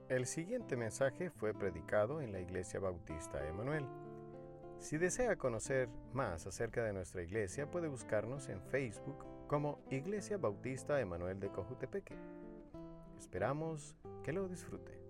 El siguiente mensaje fue predicado en la Iglesia Bautista Emanuel. Si desea conocer más acerca de nuestra iglesia, puede buscarnos en Facebook como Iglesia Bautista Emanuel de Cojutepeque. Esperamos que lo disfrute.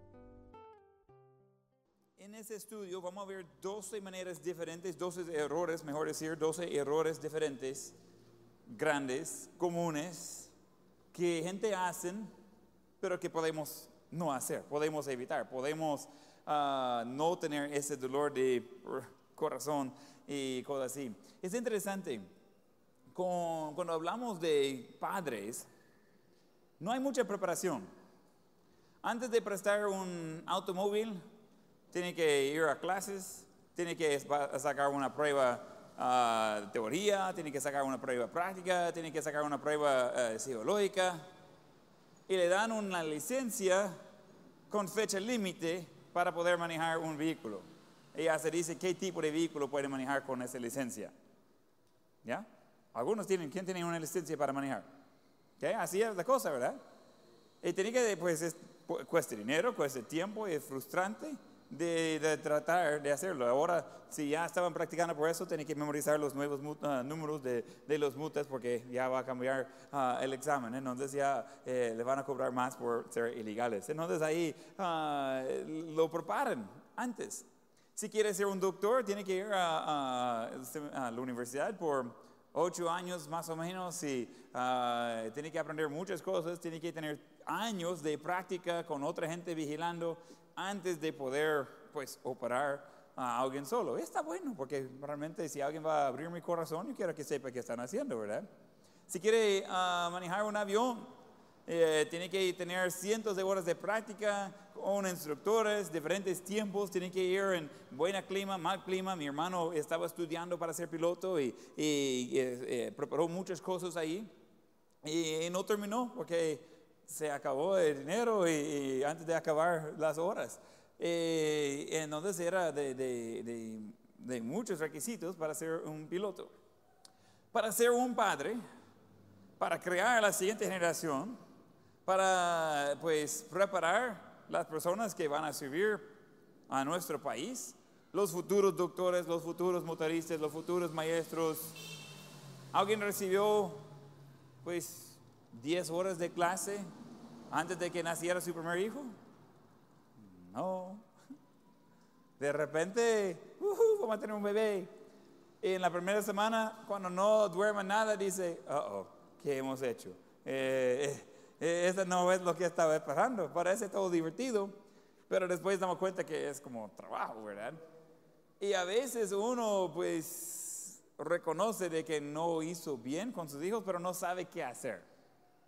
En este estudio vamos a ver 12 maneras diferentes, 12 errores, mejor decir, 12 errores diferentes, grandes, comunes, que gente hacen, pero que podemos no hacer, podemos evitar, podemos no tener ese dolor de corazón y cosas así. Es interesante, cuando hablamos de padres, no hay mucha preparación. Antes de prestar un automóvil, tiene que ir a clases, tiene que sacar una prueba de teoría, tiene que sacar una prueba práctica, tiene que sacar una prueba psicológica, y le dan una licencia con fecha límite para poder manejar un vehículo. Y ya se dice qué tipo de vehículo puede manejar con esa licencia. ¿Ya? Algunos tienen, ¿quién tiene una licencia para manejar? ¿Okay? Así es la cosa, ¿verdad? Y tiene que, pues, cuesta dinero, cuesta tiempo, es frustrante de tratar de hacerlo. Ahora, si ya estaban practicando por eso, tienen que memorizar los nuevos números de los multas porque ya va a cambiar el examen. Entonces ya le van a cobrar más por ser ilegales. Entonces ahí lo preparan antes. Si quiere ser un doctor, tiene que ir a la universidad por 8 años más o menos y tiene que aprender muchas cosas, tiene que tener años de práctica con otra gente vigilando antes de poder, pues, operar a alguien solo. Está bueno, porque realmente si alguien va a abrir mi corazón, yo quiero que sepa qué están haciendo, ¿verdad? Si quiere manejar un avión, tiene que tener cientos de horas de práctica con instructores, diferentes tiempos, tiene que ir en buen clima, mal clima. Mi hermano estaba estudiando para ser piloto y preparó muchas cosas ahí y no terminó porque se acabó el dinero y antes de acabar las horas. Entonces era de muchos requisitos para ser un piloto. Para ser un padre, para crear la siguiente generación, para, pues, preparar las personas que van a servir a nuestro país, los futuros doctores, los futuros motoristas, los futuros maestros. ¿Alguien recibió, pues, 10 horas de clase antes de que naciera su primer hijo? No. De repente, vamos a tener un bebé. Y en la primera semana, cuando no duerme nada, dice, ¿qué hemos hecho? Eso no es lo que estaba esperando. Parece todo divertido, pero después damos cuenta que es como trabajo, ¿verdad? Y a veces uno, pues, reconoce de que no hizo bien con sus hijos, pero no sabe qué hacer.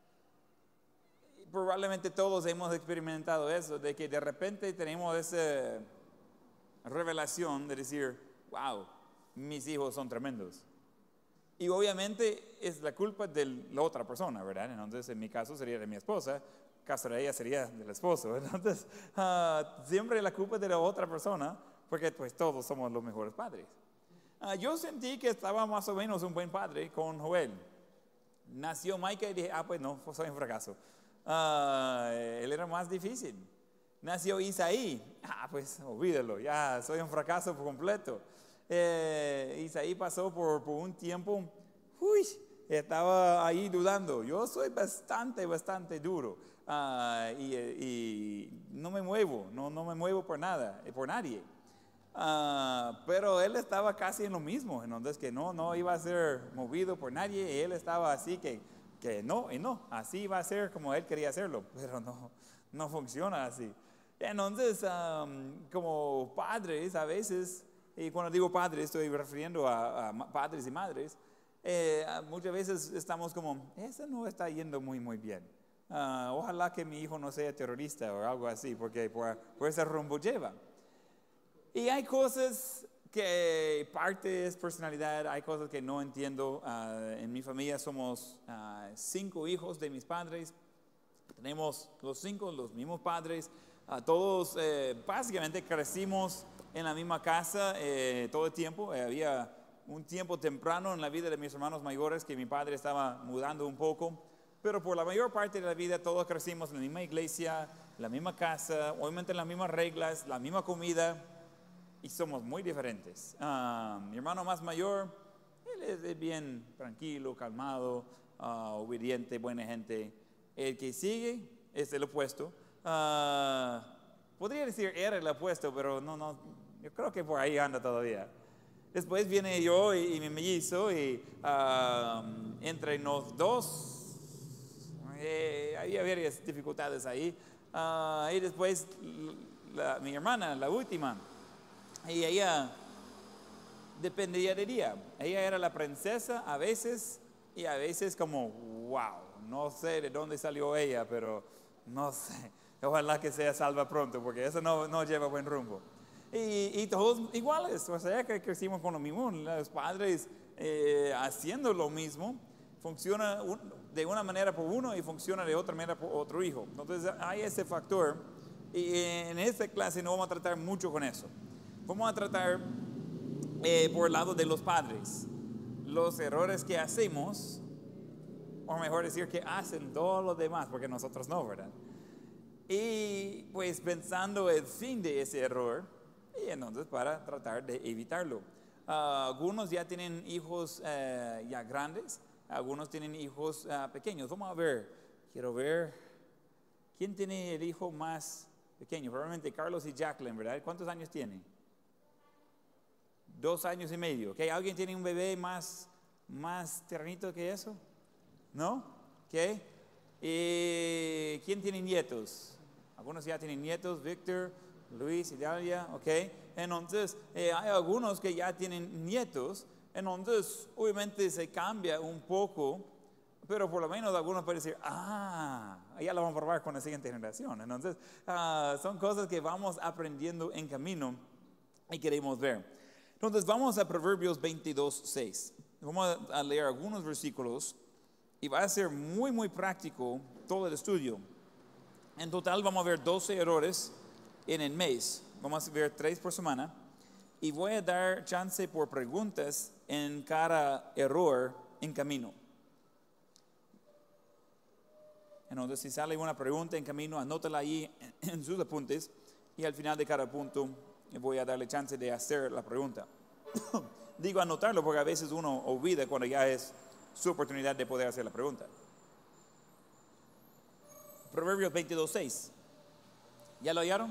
Probablemente todos hemos experimentado eso, de que de repente tenemos esa revelación de decir, wow, mis hijos son tremendos. Y obviamente es la culpa de la otra persona, ¿verdad? Entonces en mi caso sería de mi esposa, caso de ella sería del esposo. Entonces siempre la culpa es de la otra persona, porque pues todos somos los mejores padres. Yo sentí que estaba más o menos un buen padre con Joel. Nació Micah y dije, pues no, soy un fracaso. Él era más difícil. Nació Isaí, pues olvídalo, ya soy un fracaso por completo. Isaí pasó por un tiempo, estaba ahí dudando. Yo soy bastante duro y no me muevo, no me muevo por nada, por nadie. Pero él estaba casi en lo mismo, entonces que no iba a ser movido por nadie, y él estaba así que no, y no, así iba a ser como él quería hacerlo, pero no funciona así. Entonces, como padres a veces, y cuando digo padres estoy refiriendo a padres y madres, muchas veces estamos como, eso no está yendo muy bien. Ojalá que mi hijo no sea terrorista o algo así, porque por ese rumbo lleva. Y hay cosas que parte es personalidad, hay cosas que no entiendo. En mi familia somos 5 hijos de mis padres. Tenemos los 5 los mismos padres. Todos básicamente crecimos en la misma casa todo el tiempo. Había un tiempo temprano en la vida de mis hermanos mayores que mi padre estaba mudando un poco. Pero por la mayor parte de la vida todos crecimos en la misma iglesia. la misma casa, obviamente las mismas reglas, la misma comida, y somos muy diferentes. Mi hermano más mayor, él es bien tranquilo, calmado, obediente, buena gente. El que sigue es el opuesto. Podría decir era el opuesto, pero no, yo creo que por ahí anda todavía. Después viene yo y mi mellizo, y entre los dos había varias dificultades ahí. Y después mi hermana, la última, y ella dependía del día. Ella era la princesa a veces, y a veces como, wow, no sé de dónde salió ella, pero no sé. Ojalá que sea salva pronto, porque eso no lleva buen rumbo. Y todos iguales, o sea que crecimos con lo mismo, los padres haciendo lo mismo, funciona de una manera por uno y funciona de otra manera por otro hijo. Entonces hay ese factor, y en esta clase no vamos a tratar mucho con eso. Vamos a tratar por el lado de los padres, los errores que hacemos, o mejor decir que hacen todos los demás, porque nosotros no, ¿verdad? Y pues pensando el fin de ese error, y entonces para tratar de evitarlo. Algunos ya tienen hijos ya grandes, algunos tienen hijos pequeños. Vamos a ver, quiero ver, ¿quién tiene el hijo más pequeño? Probablemente Carlos y Jacqueline, ¿verdad? ¿Cuántos años tienen? 2 años y medio. ¿Okay? ¿Alguien tiene un bebé más tiernito que eso? ¿No? ¿Okay? ¿Quién tiene nietos? Algunos ya tienen nietos, Víctor, Luis, Idalia, ¿ok? Entonces, hay algunos que ya tienen nietos, entonces obviamente se cambia un poco, pero por lo menos algunos pueden decir, ya lo vamos a probar con la siguiente generación. Entonces, son cosas que vamos aprendiendo en camino y queremos ver. Entonces, vamos a Proverbios 22:6. Vamos a leer algunos versículos y va a ser muy, muy práctico todo el estudio. En total vamos a ver 12 errores en el mes. Vamos a ver 3 por semana. Y voy a dar chance por preguntas en cada error en camino. Entonces, si sale una pregunta en camino, anótala ahí en sus apuntes. Y al final de cada punto voy a darle chance de hacer la pregunta. Digo anotarlo porque a veces uno olvida cuando ya es su oportunidad de poder hacer la pregunta. Proverbios 22:6. ¿Ya lo hallaron?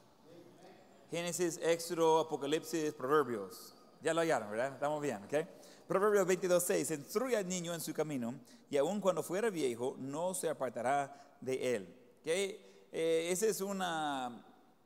Génesis, Éxodo, Apocalipsis, Proverbios. Ya lo hallaron, ¿verdad? Estamos bien, ¿ok? Proverbios 22:6. Instruye al niño en su camino, y aun cuando fuera viejo, no se apartará de él. ¿Okay? Esa es una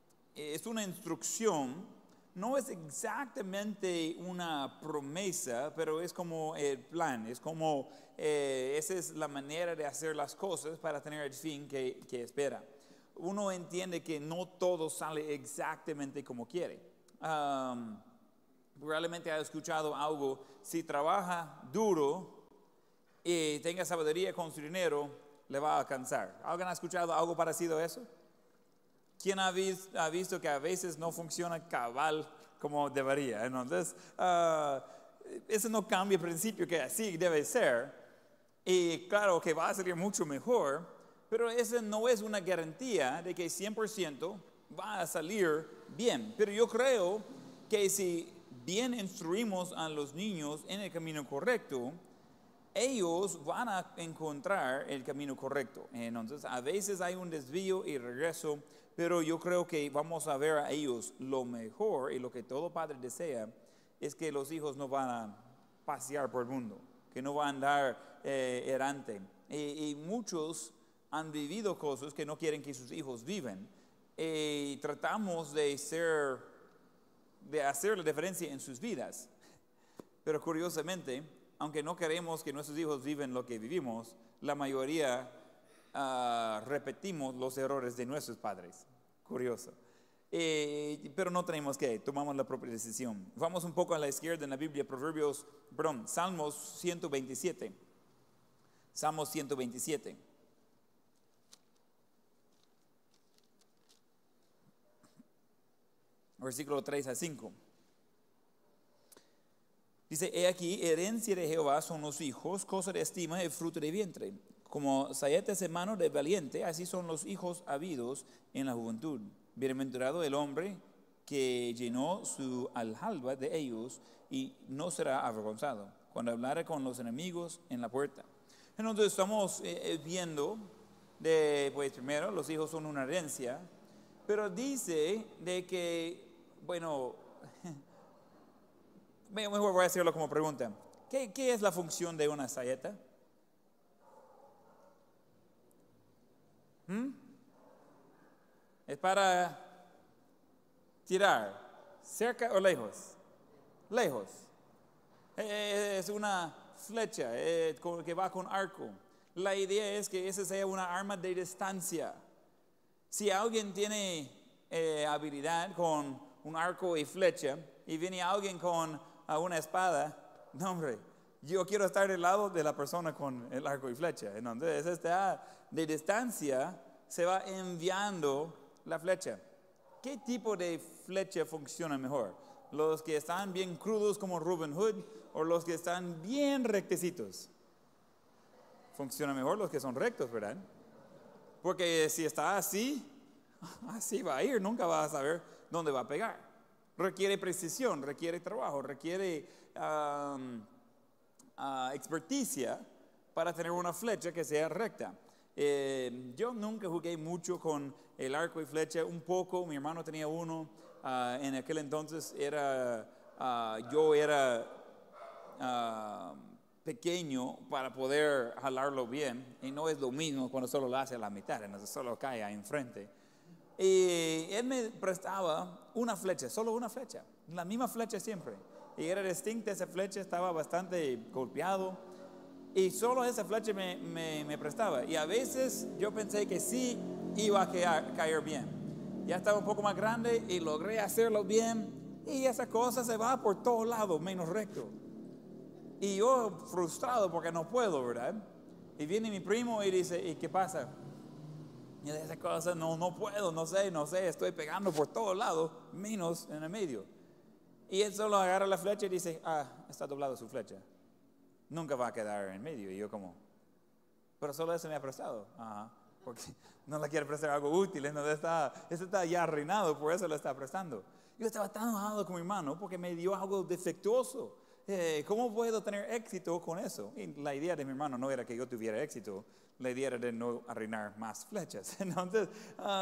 instrucción. No es exactamente una promesa, pero es como el plan, es como esa es la manera de hacer las cosas para tener el fin que espera. Uno entiende que no todo sale exactamente como quiere. Probablemente ha escuchado algo, si trabaja duro y tenga sabiduría con su dinero, le va a alcanzar. ¿Alguien ha escuchado algo parecido a eso? ¿Quién ha visto que a veces no funciona cabal como debería? Entonces, eso no cambia el principio que así debe ser. Y claro que va a salir mucho mejor, pero esa no es una garantía de que 100% va a salir bien. Pero yo creo que si bien instruimos a los niños en el camino correcto, ellos van a encontrar el camino correcto. Entonces, a veces hay un desvío y regreso, pero yo creo que vamos a ver a ellos lo mejor, y lo que todo padre desea es que los hijos no van a pasear por el mundo, que no van a andar errante. Y muchos han vivido cosas que no quieren que sus hijos vivan. Y tratamos de hacer la diferencia en sus vidas. Pero curiosamente, aunque no queremos que nuestros hijos vivan lo que vivimos, la mayoría repetimos los errores de nuestros padres. Curioso. Pero no tenemos que, tomamos la propia decisión. Vamos un poco a la izquierda en la Biblia, Salmos 127. Salmos 127. Versículo 3-5. Dice, he aquí, herencia de Jehová son los hijos, cosa de estima y fruto de vientre. Como saetas en mano de valiente, así son los hijos habidos en la juventud. Bienaventurado el hombre que llenó su aljaba de ellos y no será avergonzado cuando hablare con los enemigos en la puerta. Entonces estamos viendo pues primero, los hijos son una herencia, pero dice de que, bueno, mejor voy a hacerlo como pregunta. ¿Qué es la función de una saeta? ¿Es para tirar cerca o lejos? Lejos. Es una flecha que va con arco. La idea es que esa sea una arma de distancia. Si alguien tiene habilidad con un arco y flecha y viene alguien con una espada, no hombre, yo quiero estar del lado de la persona con el arco y flecha. Entonces, de distancia se va enviando la flecha. ¿Qué tipo de flecha funciona mejor? ¿Los que están bien crudos como Robin Hood o los que están bien rectecitos? Funciona mejor los que son rectos, ¿verdad? Porque si está así va a ir, nunca va a saber dónde va a pegar. Requiere precisión, requiere trabajo, requiere experticia para tener una flecha que sea recta. Yo nunca jugué mucho con el arco y flecha, un poco, mi hermano tenía uno, en aquel entonces yo era pequeño para poder jalarlo bien, y no es lo mismo cuando solo lo hace a la mitad, entonces solo cae ahí enfrente. Y él me prestaba una flecha, solo una flecha, la misma flecha siempre, y era distinta esa flecha, estaba bastante golpeado, y solo esa flecha me prestaba, y a veces yo pensé que sí iba a caer bien. Ya estaba un poco más grande y logré hacerlo bien, y esa cosa se va por todos lados menos recto. Y yo frustrado porque no puedo, ¿verdad? Y viene mi primo y dice, ¿y qué pasa? Y esa cosa no puedo, no sé, estoy pegando por todos lados, menos en el medio. Y él solo agarra la flecha y dice, está doblado su flecha. Nunca va a quedar en medio. Y yo como, pero solo eso me ha prestado. Porque no le quiere prestar algo útil, entonces está ya arruinado, por eso le está prestando. Yo estaba tan enojado con mi hermano porque me dio algo defectuoso. ¿Cómo puedo tener éxito con eso? Y la idea de mi hermano no era que yo tuviera éxito, la idea era de no arruinar más flechas. Entonces,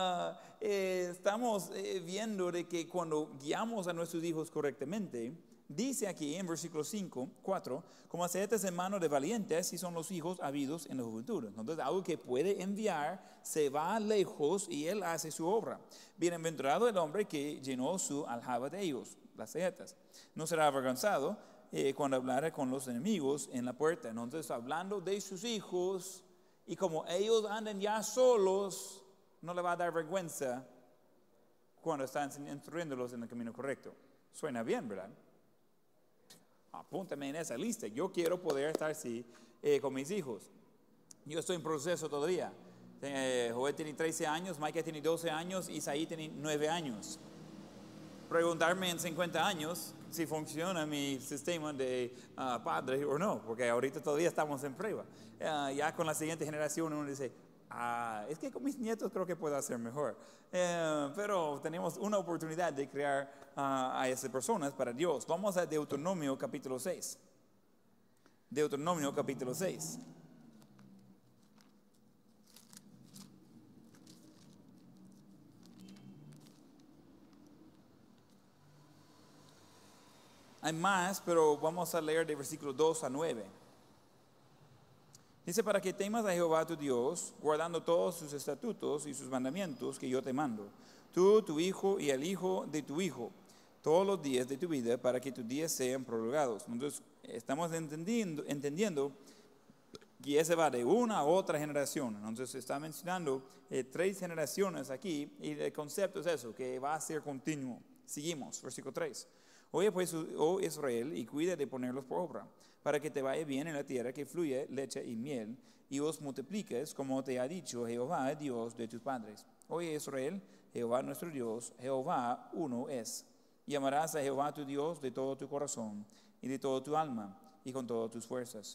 estamos viendo de que cuando guiamos a nuestros hijos correctamente, dice aquí en versículo 4, como saetas en mano de valientes, y son los hijos habidos en la juventud. Entonces, algo que puede enviar, se va lejos y él hace su obra. Bienaventurado el hombre que llenó su aljaba de ellos, las saetas. No será avergonzado cuando hablare con los enemigos en la puerta. Entonces, hablando de sus hijos, y como ellos andan ya solos, no le va a dar vergüenza cuando están instruyéndolos en el camino correcto. Suena bien, ¿verdad? Apúntame en esa lista. Yo quiero poder estar así con mis hijos. Yo estoy en proceso todavía. Joel tiene 13 años, Micah tiene 12 años, Isaí tiene 9 años. Preguntarme en 50 años si funciona mi sistema de padre o no, porque ahorita todavía estamos en prueba. Ya con la siguiente generación uno dice, es que con mis nietos creo que puedo hacer mejor. Pero tenemos una oportunidad de crear a esas personas para Dios. Vamos a Deuteronomio capítulo 6. Deuteronomio capítulo 6. Hay más, pero vamos a leer de versículo 2 a 9. Dice, para que temas a Jehová tu Dios, guardando todos sus estatutos y sus mandamientos que yo te mando, tú, tu hijo y el hijo de tu hijo, todos los días de tu vida, para que tus días sean prolongados. Entonces, estamos entendiendo que ese va de una a otra generación. Entonces, se está mencionando 3 generaciones aquí, y el concepto es eso, que va a ser continuo. Seguimos, versículo 3. Oye pues, oh Israel, y cuida de ponerlos por obra, para que te vaya bien en la tierra que fluye leche y miel, y os multipliques, como te ha dicho Jehová, Dios de tus padres. Oye Israel, Jehová nuestro Dios, Jehová uno es. Y amarás a Jehová tu Dios de todo tu corazón, y de toda tu alma, y con todas tus fuerzas.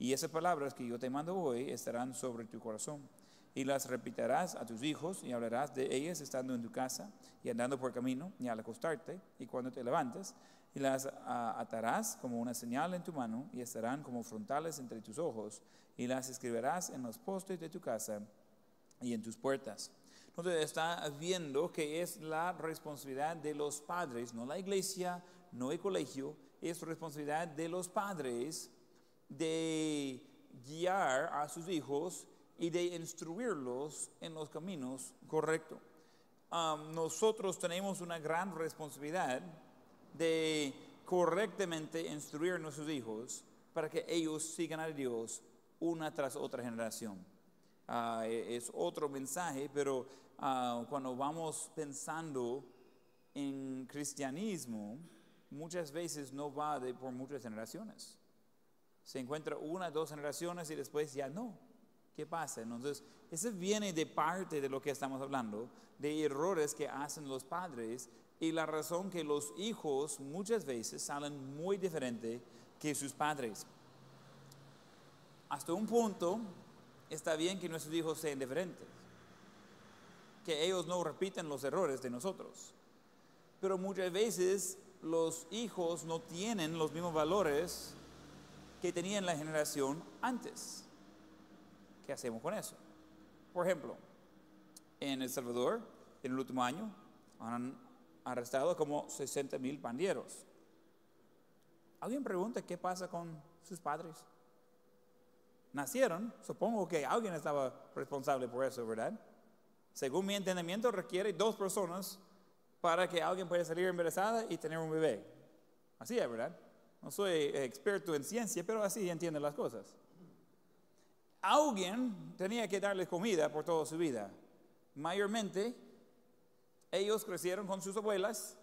Y esas palabras que yo te mando hoy estarán sobre tu corazón. Y las repetirás a tus hijos y hablarás de ellas estando en tu casa y andando por camino y al acostarte y cuando te levantes. Y las atarás como una señal en tu mano y estarán como frontales entre tus ojos. Y las escribirás en los postes de tu casa y en tus puertas. Entonces está viendo que es la responsabilidad de los padres, no la iglesia, no el colegio, es responsabilidad de los padres de guiar a sus hijos y de instruirlos en los caminos correctos. Nosotros tenemos una gran responsabilidad de correctamente instruir a nuestros hijos para que ellos sigan a Dios una tras otra generación. Es otro mensaje, pero cuando vamos pensando en cristianismo, muchas veces no va por muchas generaciones. Se encuentra una, dos generaciones y después ya no. ¿Qué pasa? Entonces, eso viene de parte de lo que estamos hablando, de errores que hacen los padres y la razón que los hijos muchas veces salen muy diferentes que sus padres. Hasta un punto está bien que nuestros hijos sean diferentes, que ellos no repiten los errores de nosotros, pero muchas veces los hijos no tienen los mismos valores que tenían la generación antes. ¿Qué hacemos con eso? Por ejemplo, en El Salvador, en el último año, han arrestado como 60,000 pandilleros. ¿Alguien pregunta qué pasa con sus padres? Nacieron, supongo que alguien estaba responsable por eso, ¿verdad? Según mi entendimiento, requiere 2 personas para que alguien pueda salir embarazada y tener un bebé. Así es, ¿verdad? No soy experto en ciencia, pero así entiendo las cosas. Alguien tenía que darles comida por toda su vida. Mayormente, ellos crecieron con sus abuelas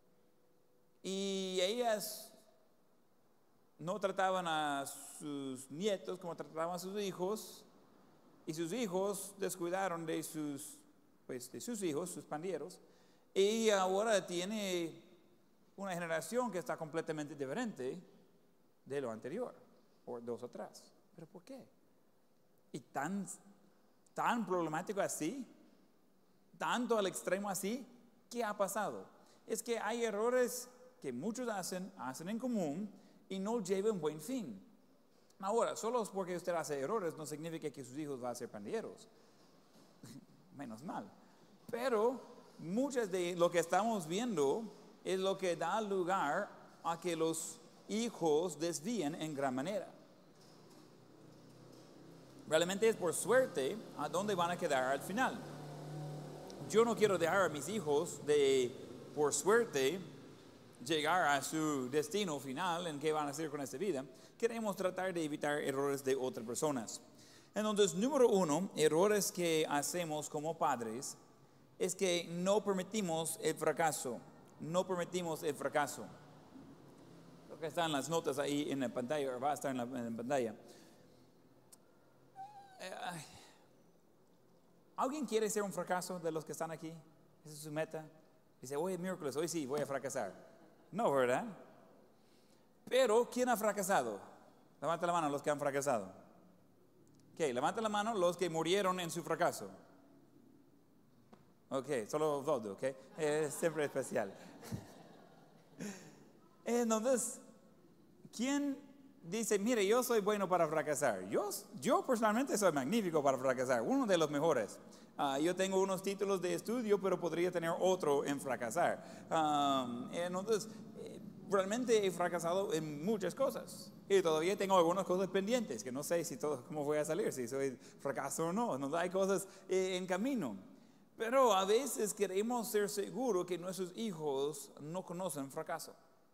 y ellas no trataban a sus nietos como trataban a sus hijos, y sus hijos descuidaron de sus hijos, sus pandilleros, y ahora tiene una generación que está completamente diferente de lo anterior, o 2 atrás. ¿Pero por qué? Y tan problemático así, tanto al extremo así, ¿qué ha pasado? Es que hay errores que muchos hacen en común y no llevan buen fin. Ahora, solo porque usted hace errores no significa que sus hijos van a ser pandilleros. Menos mal. Pero muchas de lo que estamos viendo es lo que da lugar a que los hijos desvíen en gran manera. Realmente es por suerte a dónde van a quedar al final. Yo no quiero dejar a mis hijos por suerte, llegar a su destino final, en qué van a hacer con esta vida. Queremos tratar de evitar errores de otras personas. Entonces, número 1, errores que hacemos como padres, es que no permitimos el fracaso. No permitimos el fracaso. Creo que están las notas ahí en la pantalla, o va a estar en la pantalla. ¿Alguien quiere ser un fracaso de los que están aquí? ¿Esa es su meta? Dice, hoy es miércoles, hoy sí voy a fracasar. No, ¿verdad? Pero, ¿quién ha fracasado? Levanta la mano los que han fracasado. Ok, levanta la mano los que murieron en su fracaso. Ok, solo 2, ok. Es siempre especial. Entonces, ¿quién dice, mire, yo soy bueno para fracasar? Yo personalmente soy magnífico para fracasar, uno de los mejores. Yo tengo unos títulos de estudio, pero podría tener otro en fracasar. Entonces, realmente he fracasado en muchas cosas. Y todavía tengo algunas cosas pendientes, que no sé cómo voy a salir, si soy fracaso o no. No hay cosas en camino. Pero a veces queremos ser seguros que nuestros hijos no conocen fracaso.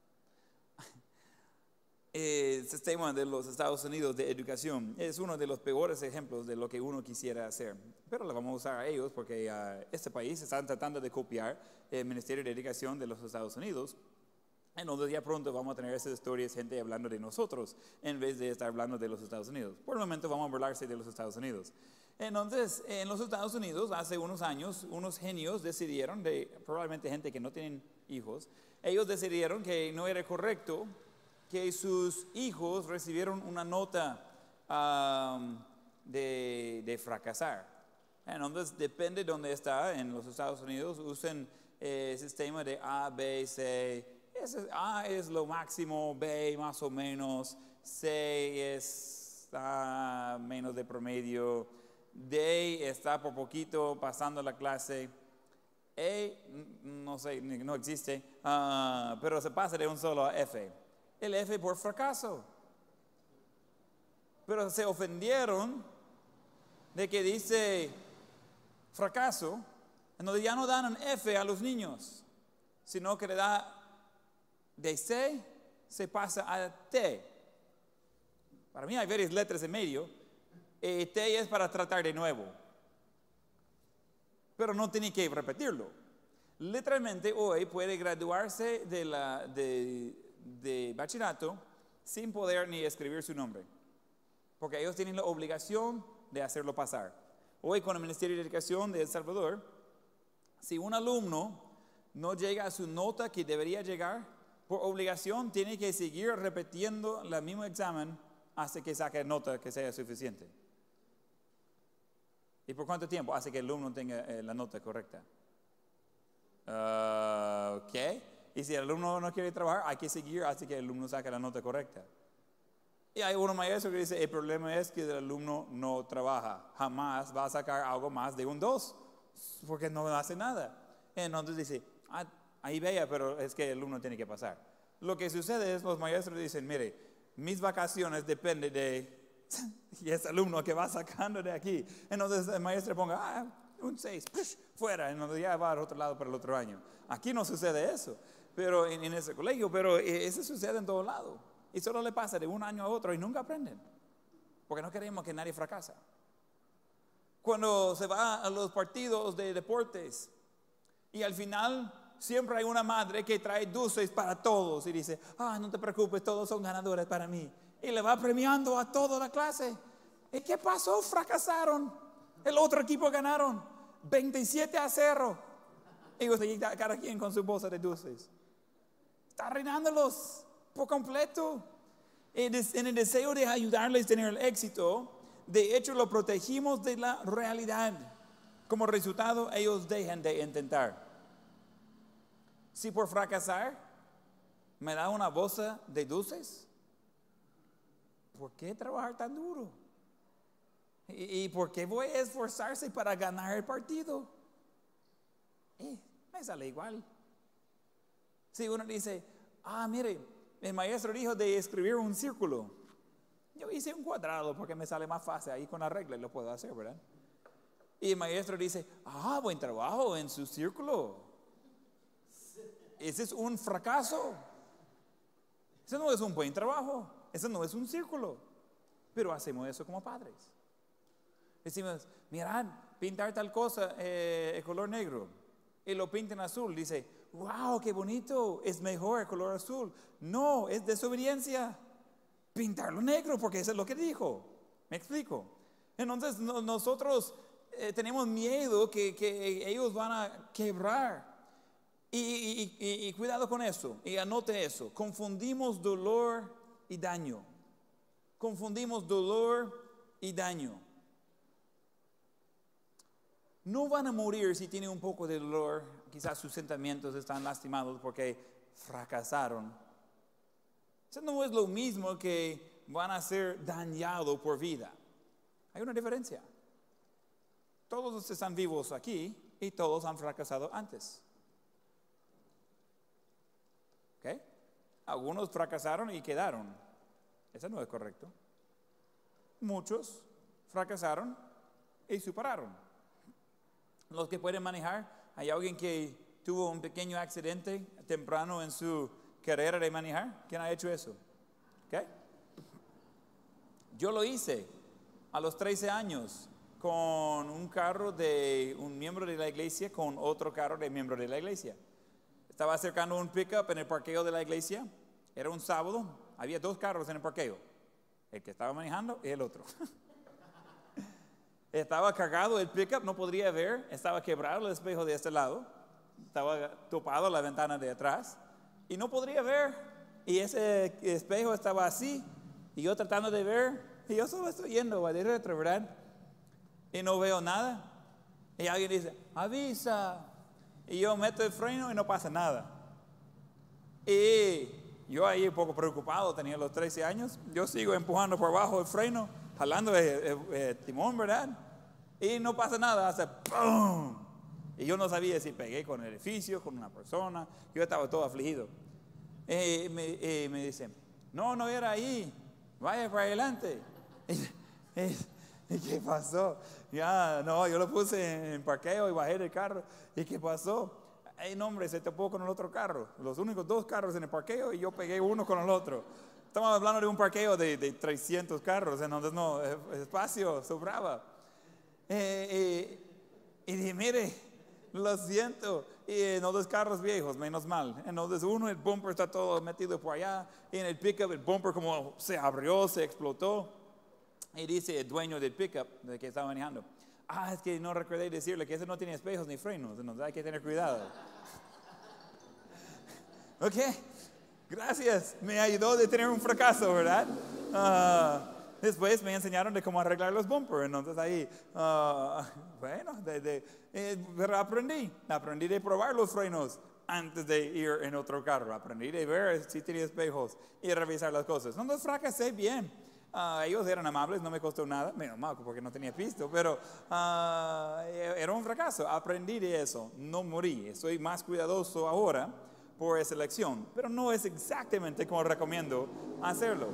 El sistema de los Estados Unidos de educación es uno de los peores ejemplos de lo que uno quisiera hacer. Pero lo vamos a usar a ellos porque este país está tratando de copiar el Ministerio de Educación de los Estados Unidos. Entonces ya pronto vamos a tener esas historias, gente hablando de nosotros, en vez de estar hablando de los Estados Unidos. Por el momento vamos a burlarse de los Estados Unidos. Entonces, en los Estados Unidos, hace unos años, unos genios decidieron, probablemente gente que no tienen hijos, ellos decidieron que no era correcto que sus hijos recibieron una nota de fracasar. Entonces, depende de dónde está. En los Estados Unidos usan el sistema de A, B, C. A es lo máximo, B más o menos, C está menos de promedio, D está por poquito pasando la clase, E no sé, no existe, pero se pasa de un solo a F. El F por fracaso. Pero se ofendieron de que dice fracaso, en donde ya no dan un F a los niños, sino que le da de C, se pasa a T. Para mí hay varias letras en medio. T es para tratar de nuevo. Pero no tiene que repetirlo. Literalmente hoy puede graduarse de bachillerato sin poder ni escribir su nombre. Porque ellos tienen la obligación de hacerlo pasar. Hoy con el Ministerio de Educación de El Salvador, si un alumno no llega a su nota que debería llegar, por obligación tiene que seguir repitiendo el mismo examen hasta que saque nota que sea suficiente. ¿Y por cuánto tiempo? Hasta que el alumno tenga la nota correcta. ¿Ok? Y si el alumno no quiere trabajar, hay que seguir hasta que el alumno saque la nota correcta. Y hay uno maestro que dice, el problema es que el alumno no trabaja. Jamás va a sacar algo más de un 2, porque no hace nada. Entonces dice, ahí vea, pero es que el alumno tiene que pasar. Lo que sucede es, los maestros dicen, mire, mis vacaciones dependen de y ese alumno que va sacando de aquí. Entonces el maestro ponga, un 6, fuera, entonces ya va al otro lado para el otro año. Aquí no sucede eso, pero en ese colegio, pero eso sucede en todo lado. Y solo le pasa de un año a otro y nunca aprenden, porque no queremos que nadie fracasa. Cuando se va a los partidos de deportes y al final siempre hay una madre que trae dulces para todos y dice, no te preocupes, todos son ganadores para mí. Y le va premiando a toda la clase. ¿Y qué pasó? Fracasaron. El otro equipo ganaron 27-0. Y cada quien con su bolsa de dulces. Está arruinándolos por completo. En el deseo de ayudarles a tener el éxito, de hecho lo protegimos de la realidad. Como resultado, ellos dejan de intentar. Si por fracasar me da una bolsa de dulces, ¿por qué trabajar tan duro? ¿Y por qué voy a esforzarse para ganar el partido? Me sale igual. Si uno dice, mire, el maestro dijo de escribir un círculo. Yo hice un cuadrado porque me sale más fácil. Ahí con la regla lo puedo hacer, ¿verdad? Y el maestro dice, buen trabajo en su círculo. Ese es un fracaso. Ese no es un buen trabajo. Eso no es un círculo. Pero hacemos eso como padres. Decimos, mirad, pintar tal cosa, el color negro. Y lo pintan azul. Dice, wow, qué bonito. Es mejor el color azul. No, es desobediencia. Pintarlo negro porque eso es lo que dijo. ¿Me explico? Entonces nosotros tenemos miedo que ellos van a quebrar. Y cuidado con eso. Y anote eso. Confundimos dolor y daño. Confundimos dolor y daño. No van a morir si tienen un poco de dolor. Quizás sus sentimientos están lastimados porque fracasaron. Eso no es lo mismo que van a ser dañados por vida. Hay una diferencia. Todos están vivos aquí y todos han fracasado antes. ¿Ok? Algunos fracasaron y quedaron. Eso no es correcto. Muchos fracasaron y superaron. Los que pueden manejar, hay alguien que tuvo un pequeño accidente temprano en su carrera de manejar. ¿Quién ha hecho eso? ¿Okay? Yo lo hice a los 13 años con un carro de un miembro de la iglesia con otro carro de miembro de la iglesia. Estaba acercando un pickup en el parqueo de la iglesia. Era un sábado. Había 2 carros en el parqueo. El que estaba manejando y el otro. Estaba cargado el pickup, no podría ver. Estaba quebrado el espejo de este lado. Estaba topado la ventana de atrás. Y no podría ver. Y ese espejo estaba así. Y yo tratando de ver. Y yo solo estoy yendo a derecho, ¿verdad? Y no veo nada. Y alguien dice, avisa. Y yo meto el freno y no pasa nada. Y yo ahí un poco preocupado, tenía los 13 años. Yo sigo empujando por abajo el freno, jalando el timón, ¿verdad? Y no pasa nada, hace ¡pum! Y yo no sabía si pegué con el edificio, con una persona. Yo estaba todo afligido. Me dice, no era ahí, vaya para adelante. ¿Y qué pasó? Ya, no, yo lo puse en parqueo y bajé del carro. ¿Y qué pasó? No, hombre, se topó con el otro carro. Los únicos 2 carros en el parqueo y yo pegué uno con el otro. Estamos hablando de un parqueo de 300 carros, entonces no, espacio sobraba. Y dije, mire, lo siento. Y en los 2 carros viejos, menos mal. Entonces uno, el bumper está todo metido por allá. Y en el pickup, el bumper como se abrió, se explotó. Y dice el dueño del pickup de que estaba manejando, es que no recordé decirle que ese no tiene espejos ni frenos, entonces hay que tener cuidado. Ok, gracias, me ayudó de tener un fracaso, ¿verdad? Después me enseñaron de cómo arreglar los bumpers, entonces ahí, pero aprendí de probar los frenos antes de ir en otro carro, aprendí de ver si tenía espejos y revisar las cosas. Entonces fracasé bien. Ellos eran amables, no me costó nada, menos mal porque no tenía pisto, pero era un fracaso. Aprendí de eso, no morí. Soy más cuidadoso ahora por esa lección, pero no es exactamente como recomiendo hacerlo.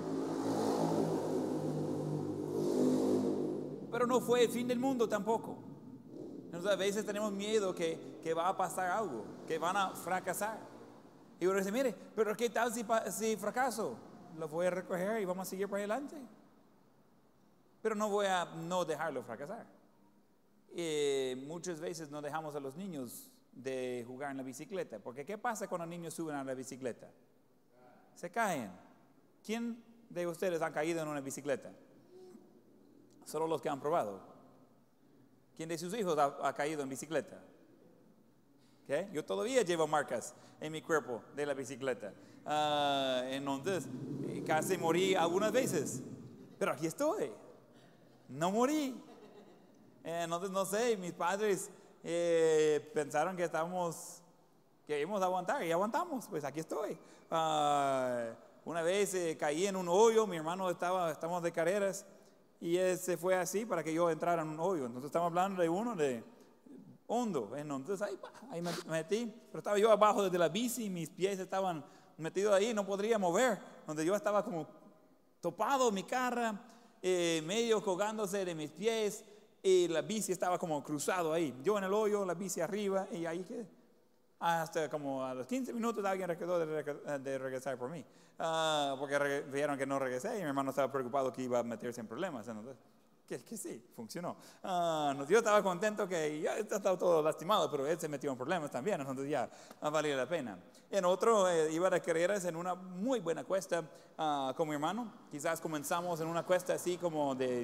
Pero no fue el fin del mundo tampoco. Entonces, a veces tenemos miedo que va a pasar algo, que van a fracasar. Y uno dice, mire, pero ¿qué tal si fracaso? Lo voy a recoger y vamos a seguir para adelante. Pero no voy a no dejarlo fracasar. Muchas veces no dejamos a los niños de jugar en la bicicleta. Porque ¿qué pasa cuando los niños suben a la bicicleta? Se caen. ¿Quién de ustedes ha caído en una bicicleta? Solo los que han probado. ¿Quién de sus hijos ha caído en bicicleta? ¿Okay? Yo todavía llevo marcas en mi cuerpo de la bicicleta. Entonces, casi morí algunas veces. Pero aquí estoy. No morí. Entonces, no sé, mis padres pensaron que íbamos a aguantar y aguantamos. Pues aquí estoy. Una vez caí en un hoyo, mi hermano estamos de carreras y él se fue así para que yo entrara en un hoyo. Entonces, estamos hablando de uno de hondo. Entonces, ahí me metí. Pero estaba yo abajo desde la bici, mis pies estaban metido ahí, no podría mover, donde yo estaba como topado mi cara, medio colgándose de mis pies, y la bici estaba como cruzado ahí, yo en el hoyo, la bici arriba, y ahí quedé. Hasta como a los 15 minutos alguien quedó de regresar por mí, porque vieron que no regresé, y mi hermano estaba preocupado que iba a meterse en problemas. Entonces, que sí, funcionó. Yo estaba contento que ya estaba todo lastimado, pero él se metió en problemas también, entonces ya valía la pena. En otro, iba de carreras en una muy buena cuesta con mi hermano. Quizás comenzamos en una cuesta así como de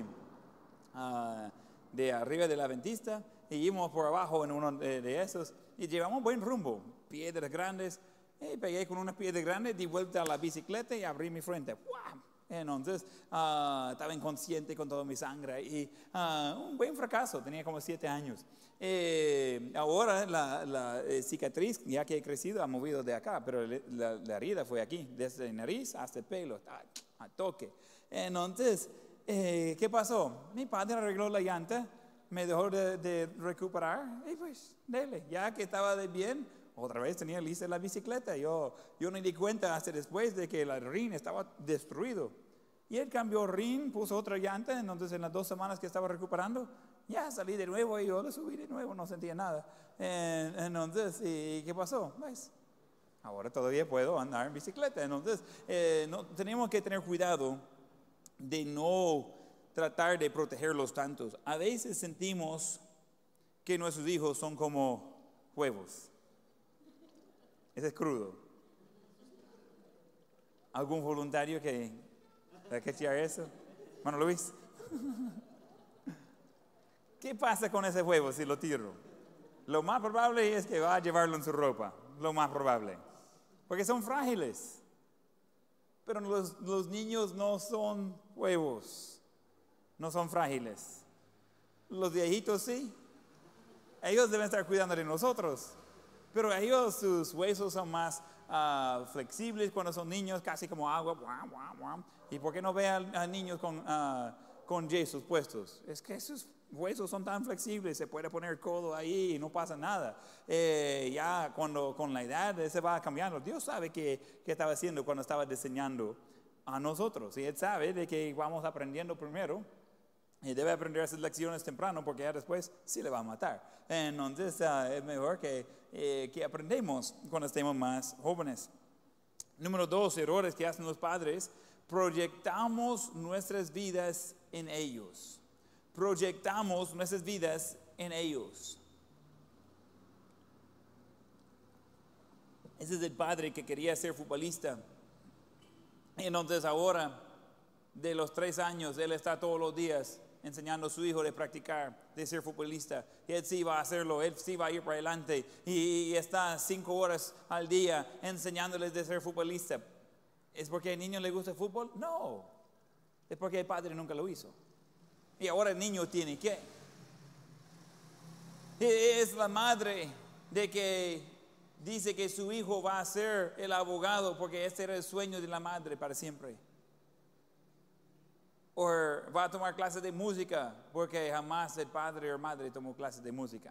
arriba de la Adventista, y íbamos por abajo en uno de esos, y llevamos buen rumbo, piedras grandes, y pegué con una piedra grande, di vuelta a la bicicleta y abrí mi frente. ¡Wow! Entonces estaba inconsciente con toda mi sangre y un buen fracaso, tenía como 7 años. Ahora la cicatriz, ya que he crecido, ha movido de acá, pero la herida fue aquí, desde la nariz hasta el pelo, a toque. Entonces, ¿qué pasó? Mi padre arregló la llanta, me dejó de recuperar y pues, dele, ya que estaba de bien. Otra vez tenía lista la bicicleta. Yo me di cuenta hasta después de que el rin estaba destruido. Y él cambió rin, puso otra llanta. Entonces en las 2 semanas que estaba recuperando, ya salí de nuevo y yo le subí de nuevo, no sentía nada. Entonces, ¿y qué pasó? Pues, ahora todavía puedo andar en bicicleta. Entonces, tenemos que tener cuidado de no tratar de protegerlos tantos. A veces sentimos que nuestros hijos son como huevos. Ese es crudo. ¿Algún voluntario que echar eso? Hermano Luis. ¿Qué pasa con ese huevo si lo tiro? Lo más probable es que va a llevarlo en su ropa. Lo más probable. Porque son frágiles. Pero los niños no son huevos. no son frágiles. Los viejitos sí. Ellos deben estar cuidando de nosotros. Pero ellos, sus huesos son más flexibles cuando son niños, casi como agua. ¿Y por qué no ve a niños con yesos puestos? Es que sus huesos son tan flexibles, se puede poner el codo ahí y no pasa nada. Ya cuando con la edad se va cambiando. Dios sabe qué estaba haciendo cuando estaba diseñando a nosotros. Y Él sabe de que vamos aprendiendo primero. Y debe aprender esas lecciones temprano porque ya después sí le va a matar. Entonces es mejor que aprendemos cuando estemos más jóvenes. Número 2, errores que hacen los padres. Proyectamos nuestras vidas en ellos. Proyectamos nuestras vidas en ellos. Ese es el padre que quería ser futbolista. Entonces ahora, de los 3 años, él está todos los días enseñando a su hijo de practicar, de ser futbolista. Y él sí va a hacerlo, él sí va a ir para adelante. Y está 5 horas al día enseñándoles de ser futbolista. ¿Es porque al niño le gusta el fútbol? No. Es porque el padre nunca lo hizo. Y ahora el niño tiene que. Es la madre de que dice que su hijo va a ser el abogado porque este era el sueño de la madre para siempre. O va a tomar clases de música porque jamás el padre o madre tomó clases de música.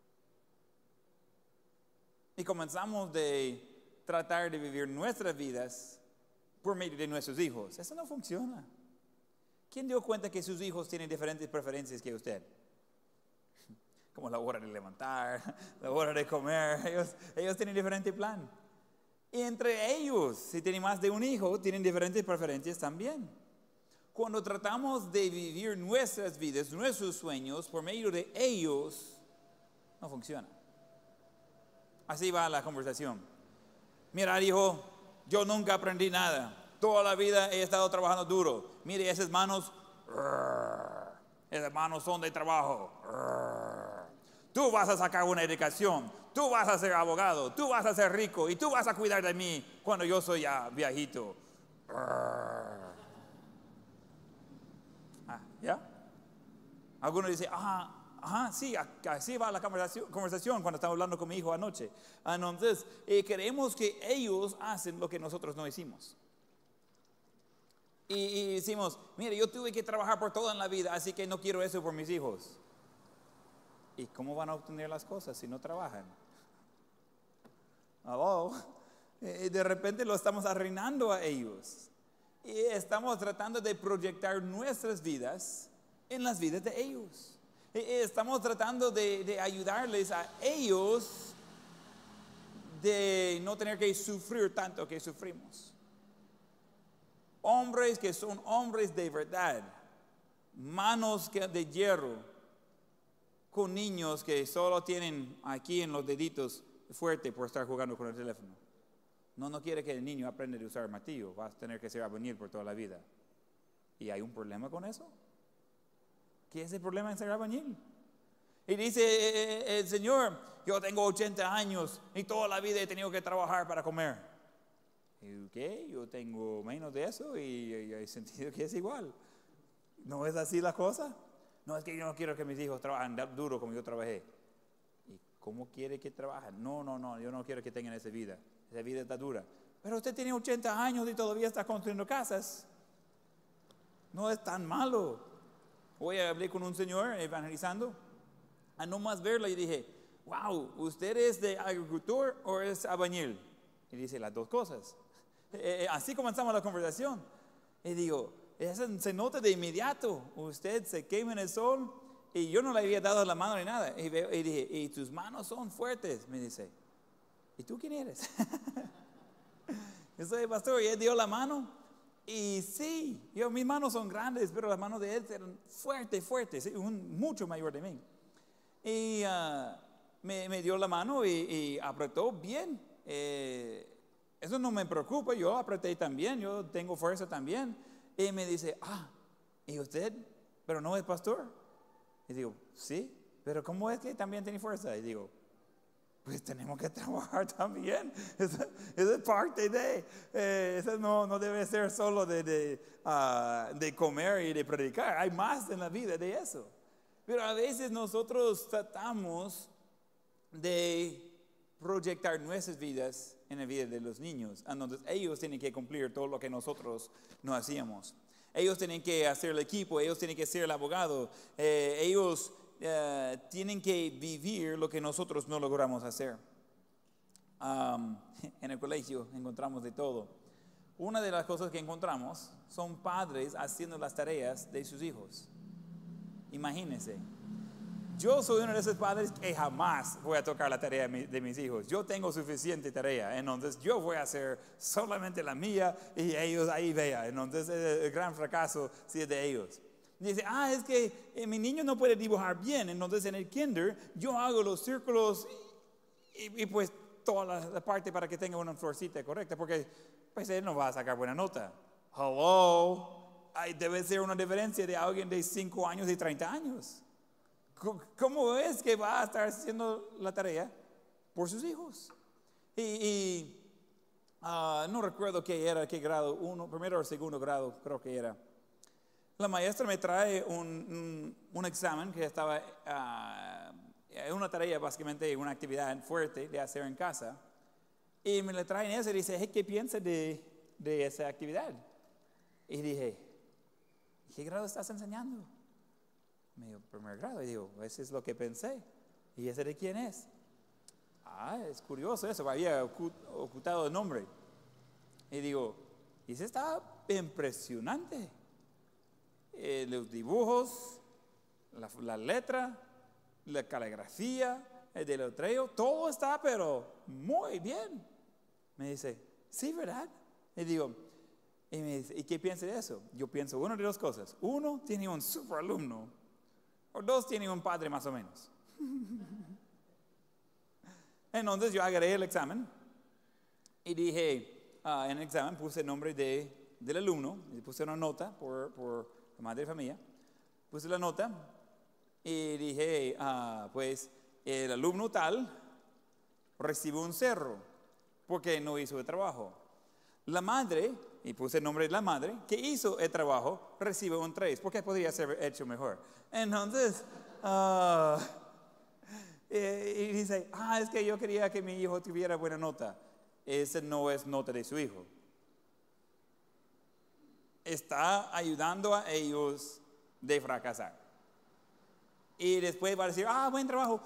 Y comenzamos de tratar de vivir nuestras vidas por medio de nuestros hijos. Eso no funciona. ¿Quién dio cuenta que sus hijos tienen diferentes preferencias que usted? Como la hora de levantar, la hora de comer. Ellos tienen diferente plan. Y entre ellos, si tienen más de un hijo, tienen diferentes preferencias también. Cuando tratamos de vivir nuestras vidas, nuestros sueños, por medio de ellos, no funciona. Así va la conversación. Mira, hijo, yo nunca aprendí nada. Toda la vida he estado trabajando duro. Mire, esas manos son de trabajo. Tú vas a sacar una educación. Tú vas a ser abogado. Tú vas a ser rico. Y tú vas a cuidar de mí cuando yo soy ya viejito. ¿Ya? Algunos dicen, sí, así va la conversación cuando estaba hablando con mi hijo anoche. Entonces, queremos que ellos hacen lo que nosotros no hicimos. Y decimos, mire, yo tuve que trabajar por toda la vida, así que no quiero eso por mis hijos. ¿Y cómo van a obtener las cosas si no trabajan? De repente lo estamos arruinando a ellos. Y estamos tratando de proyectar nuestras vidas en las vidas de ellos. Estamos tratando de ayudarles a ellos de no tener que sufrir tanto que sufrimos. Hombres que son hombres de verdad, manos de hierro, con niños que solo tienen aquí en los deditos fuerte por estar jugando con el teléfono. No quiere que el niño aprenda a usar martillo, vas a tener que ser albañil por toda la vida. ¿Y hay un problema con eso? ¿Qué es el problema en ser albañil? Y dice el Señor, yo tengo 80 años y toda la vida he tenido que trabajar para comer. ¿Y qué? Yo tengo menos de eso y he sentido que es igual. ¿No es así la cosa? No, es que yo no quiero que mis hijos trabajen duro como yo trabajé. ¿Y cómo quiere que trabajen? No, yo no quiero que tengan esa vida. Esa vida está dura. Pero usted tiene 80 años y todavía está construyendo casas. No es tan malo. Hoy hablé con un señor evangelizando. A no más verlo y dije, wow, ¿usted es de agricultor o es albañil? Y dice, las dos cosas. Así comenzamos la conversación. Y digo, eso se nota de inmediato. Usted se quema en el sol y yo no le había dado la mano ni nada. Y dije, y tus manos son fuertes, me dice. ¿Y tú quién eres? Yo soy el pastor y él dio la mano. Y sí, mis manos son grandes, pero las manos de él eran fuertes, ¿sí? Mucho mayor de mí. Y me dio la mano y apretó bien. Eso no me preocupa, yo apreté también, yo tengo fuerza también. Y me dice, ¿y usted? ¿Pero no es pastor? Y digo, sí, pero ¿cómo es que también tiene fuerza? Y digo, pues tenemos que trabajar también. Esa es parte de, eso no debe ser solo de comer y de predicar. Hay más en la vida de eso. Pero a veces nosotros tratamos de proyectar nuestras vidas en la vida de los niños. Entonces ellos tienen que cumplir todo lo que nosotros no hacíamos. Ellos tienen que hacer el equipo, ellos tienen que ser el abogado, ellos tienen que vivir lo que nosotros no logramos hacer. En el colegio encontramos de todo. Una de las cosas que encontramos son padres haciendo las tareas de sus hijos. Imagínense. Yo soy uno de esos padres que jamás voy a tocar la tarea de mis hijos. Yo tengo suficiente tarea, entonces yo voy a hacer solamente la mía y ellos ahí vean. Entonces el gran fracaso sí es de ellos. Dice, es que mi niño no puede dibujar bien, entonces en el kinder yo hago los círculos y pues toda la parte para que tenga una florcita correcta, porque pues él no va a sacar buena nota. Hello, debe ser una diferencia de alguien de 5 años y 30 años. ¿Cómo es que va a estar haciendo la tarea por sus hijos? No recuerdo qué grado, primero o segundo grado creo que era. La maestra me trae un examen que estaba, una tarea básicamente, una actividad fuerte de hacer en casa. Y me la traen eso y dice, hey, ¿qué piensa de esa actividad? Y dije, ¿qué grado estás enseñando? Me dijo, primer grado. Y digo, ese es lo que pensé. ¿Y ese de quién es? Es curioso eso, había ocultado el nombre. Y digo, y ese está impresionante. Los dibujos, la letra, la caligrafía, el deletreo, todo está pero muy bien. Me dice, sí, ¿verdad? Y digo, y me dice, ¿y qué piensa de eso? Yo pienso una de dos cosas. Uno, tiene un super alumno. O dos, tiene un padre más o menos. Entonces yo agarré el examen y dije, en el examen puse el nombre del alumno, y puse una nota por la madre de familia, puse la nota y dije, pues el alumno tal recibe un 0 porque no hizo el trabajo. La madre, y puse el nombre de la madre, que hizo el trabajo, recibe un 3 porque podría ser hecho mejor. Entonces, y dice, es que yo quería que mi hijo tuviera buena nota. Esa no es nota de su hijo. Está ayudando a ellos de fracasar. Y después va a decir, buen trabajo,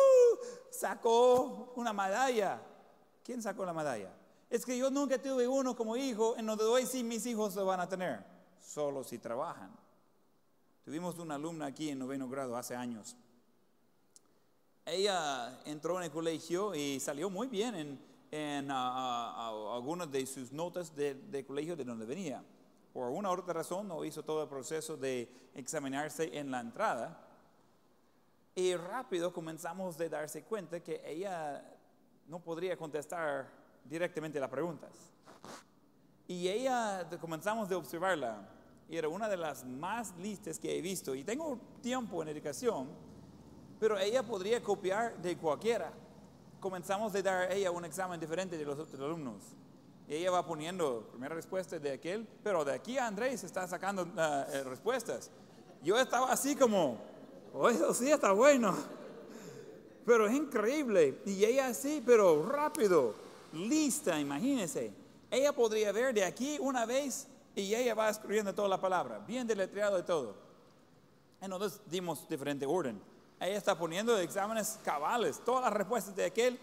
sacó una medalla. ¿Quién sacó la medalla? Es que yo nunca tuve uno como hijo, en donde hoy sí mis hijos lo van a tener, solo si trabajan. Tuvimos una alumna aquí en 9º grado hace años. Ella entró en el colegio y salió muy bien en algunas de sus notas de colegio de donde venía. Por una u otra razón no hizo todo el proceso de examinarse en la entrada. Y rápido comenzamos a darse cuenta que ella no podría contestar directamente las preguntas. Y comenzamos a observarla. Y era una de las más listas que he visto. Y tengo tiempo en educación, pero ella podría copiar de cualquiera. Comenzamos a dar a ella un examen diferente de los otros alumnos. Y ella va poniendo primera respuesta de aquel, pero de aquí a Andrés está sacando respuestas. Yo estaba así como, eso sí está bueno. Pero es increíble. Y ella así, pero rápido, lista, imagínense. Ella podría ver de aquí una vez y ella va escribiendo toda la palabra, bien deletreado y todo. Entonces dimos diferente orden. Ella está poniendo exámenes cabales, todas las respuestas de aquel.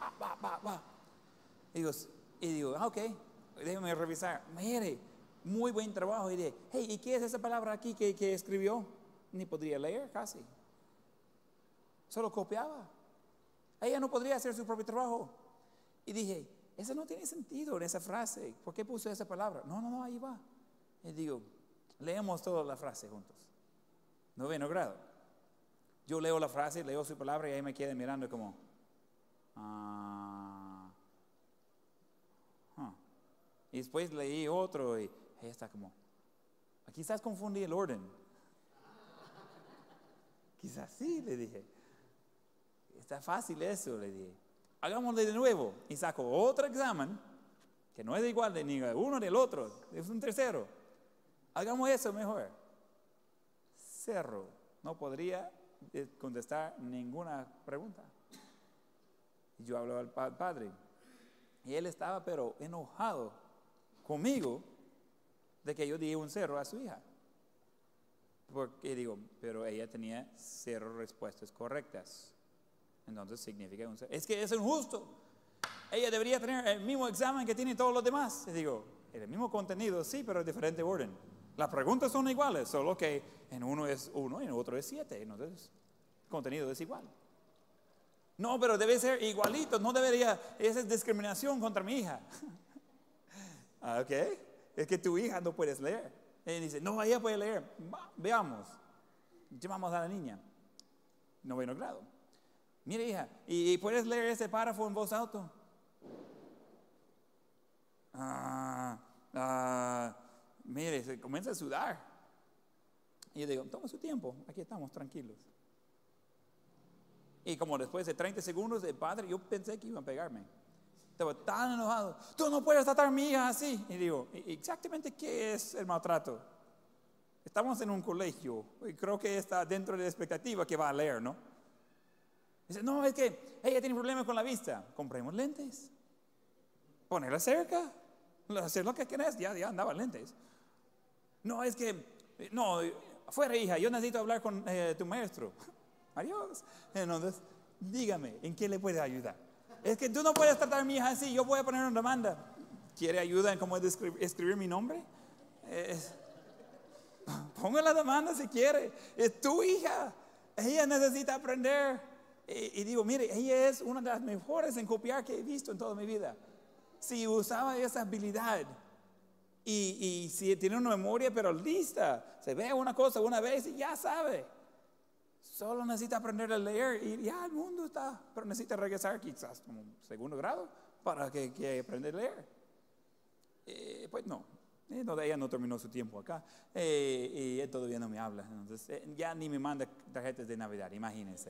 Y digo, ok, déjame revisar. Mire, muy buen trabajo. Y dije, hey, ¿y qué es esa palabra aquí que escribió? Ni podría leer casi. Solo copiaba. Ella no podría hacer su propio trabajo. Y dije, eso no tiene sentido en esa frase. ¿Por qué puso esa palabra? No, ahí va. Y digo, leemos toda la frase juntos. 9º grado. Yo leo la frase, leo su palabra y ahí me quedé mirando como, Y después leí otro y ella está como, quizás confundí el orden. Quizás sí, le dije. Está fácil eso, le dije. hagámoslo de nuevo. Y sacó otro examen, que no es igual de ni uno ni el otro, es un tercero. Hagamos eso mejor. 0. No podría contestar ninguna pregunta. Y yo hablaba al padre. Y él estaba pero enojado conmigo de que yo di un 0 a su hija. Porque digo, pero ella tenía 0 respuestas correctas. Entonces significa un 0. Es que es injusto. Ella debería tener el mismo examen que tienen todos los demás. Y digo, el mismo contenido, sí, pero en diferente orden. Las preguntas son iguales, solo que en uno es 1 y en otro es 7. Entonces, el contenido es igual. No, pero debe ser igualito, no debería, esa es discriminación contra mi hija. Ok, es que tu hija no puedes leer. Ella dice, no, ella puede leer. Veamos. Llamamos a la niña, 9º grado. Mira, hija, ¿y puedes leer ese párrafo en voz alta? Mire, se comienza a sudar. Y yo digo, toma su tiempo, aquí estamos tranquilos. Y como después de 30 segundos, el padre, yo pensé que iban a pegarme. Estaba tan enojado. Tú no puedes tratar a mi hija así. Y digo, exactamente qué es el maltrato. Estamos en un colegio y creo que está dentro de la expectativa que va a leer, ¿no? Dice, no, es que ella tiene problemas con la vista. Compremos lentes. Ponerla cerca. Hacer lo que querés. Ya andaba lentes. No, es que, no, fuera hija, yo necesito hablar con tu maestro. Adiós. Entonces, dígame, ¿en qué le puede ayudar? Es que tú no puedes tratar a mi hija así, yo voy a poner una demanda. ¿Quiere ayuda en cómo escribir mi nombre? Ponga la demanda si quiere. Es tu hija. Ella necesita aprender. Y digo, mire, ella es una de las mejores en copiar que he visto en toda mi vida. Si usaba esa habilidad y si tiene una memoria pero lista, se ve una cosa una vez y ya sabe. Solo necesita aprender a leer y ya el mundo está, pero necesita regresar quizás como 2º grado para que aprenda a leer. Pues no, ella no terminó su tiempo acá y él todavía no me habla, entonces ya ni me manda tarjetas de Navidad, imagínense.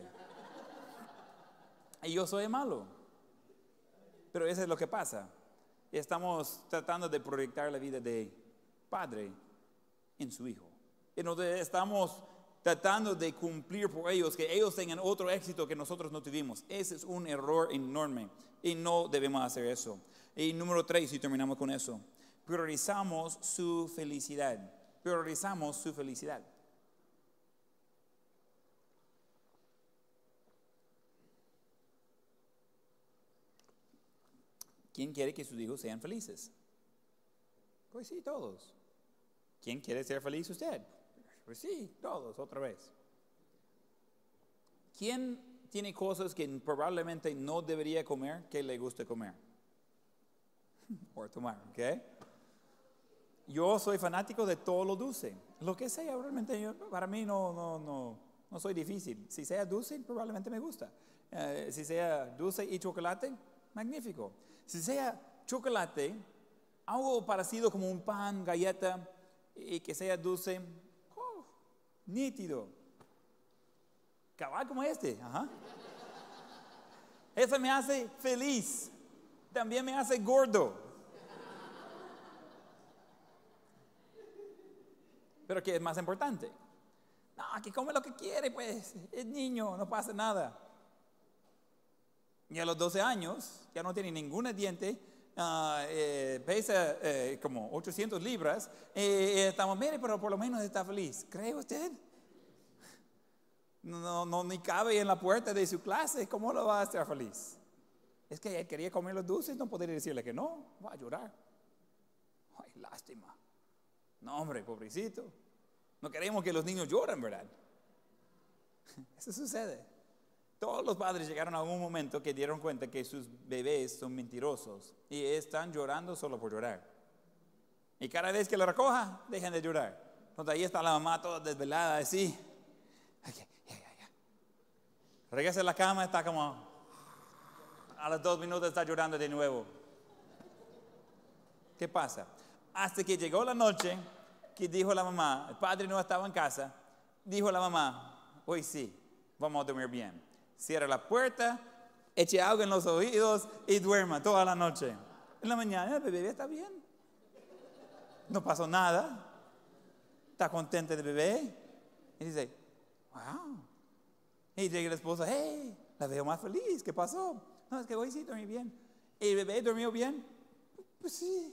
Y yo soy malo, pero eso es lo que pasa. Estamos tratando de proyectar la vida de padre en su hijo. Entonces estamos tratando de cumplir por ellos, que ellos tengan otro éxito que nosotros no tuvimos. Ese es un error enorme y no debemos hacer eso. Y número 3, y terminamos con eso, priorizamos su felicidad. Priorizamos su felicidad. ¿Quién quiere que sus hijos sean felices? Pues sí, todos. ¿Quién quiere ser feliz usted? Pues sí, todos, otra vez. ¿Quién tiene cosas que probablemente no debería comer que le guste comer? O tomar, ¿ok? Yo soy fanático de todo lo dulce. Lo que sea, realmente para mí no soy difícil. Si sea dulce, probablemente me gusta. Si sea dulce y chocolate, magnífico. Si sea chocolate, algo parecido como un pan, galleta, y que sea dulce, nítido. Cabal como este, ajá. Eso me hace feliz. También me hace gordo. Pero ¿qué es más importante? No, que come lo que quiere, pues. Es niño, no pasa nada. Y a los 12 años, ya no tiene ningún diente, pesa como 800 libras. Estamos, mire, pero por lo menos está feliz. ¿Cree usted? No, ni cabe en la puerta de su clase. ¿Cómo lo va a hacer feliz? Es que él quería comer los dulces, no podría decirle que no, va a llorar. Ay, lástima. No, hombre, pobrecito. No queremos que los niños lloren, ¿verdad? Eso sucede. Todos los padres llegaron a un momento que dieron cuenta que sus bebés son mentirosos y están llorando solo por llorar. Y cada vez que lo recoja, dejan de llorar. Entonces ahí está la mamá toda desvelada, así. Okay, ya. Regresa a la cama, está como, a los 2 minutos está llorando de nuevo. ¿Qué pasa? Hasta que llegó la noche que dijo la mamá, el padre no estaba en casa, dijo la mamá, hoy sí, vamos a dormir bien. Cierra la puerta, eche agua en los oídos y duerma toda la noche. En la mañana el bebé está bien. No pasó nada. Está contento el bebé. Y dice, wow. Y llega la esposa, hey, la veo más feliz. ¿Qué pasó? No, es que hoy sí dormí bien. ¿Y el bebé durmió bien? Pues sí.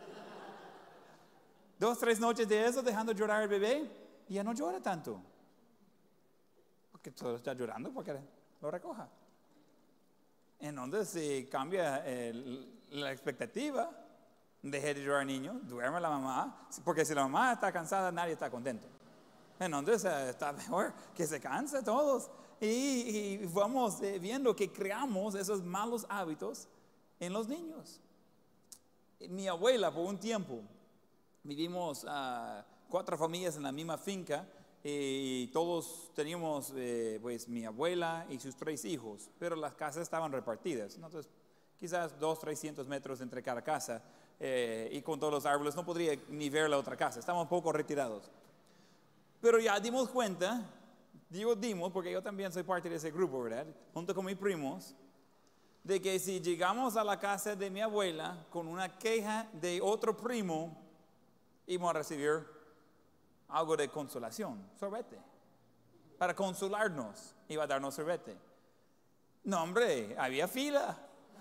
2, 3 noches de eso dejando llorar el bebé y ya no llora tanto. Porque solo está llorando porque lo recoja. Entonces si cambia la expectativa, deje de llorar al niño, duerme la mamá, porque si la mamá está cansada nadie está contento. Entonces está mejor que se canse todos y vamos viendo que creamos esos malos hábitos en los niños. Mi abuela por un tiempo, vivimos 4 familias en la misma finca y todos teníamos pues mi abuela y sus 3 hijos, pero las casas estaban repartidas, entonces quizás 200-300 metros entre cada casa y con todos los árboles no podría ni ver la otra casa, estaban un poco retirados. Pero ya dimos cuenta, dimos porque yo también soy parte de ese grupo, ¿verdad? Junto con mis primos, de que si llegamos a la casa de mi abuela con una queja de otro primo, íbamos a recibir algo de consolación, sorbete. Para consolarnos, iba a darnos sorbete. No, hombre, había fila.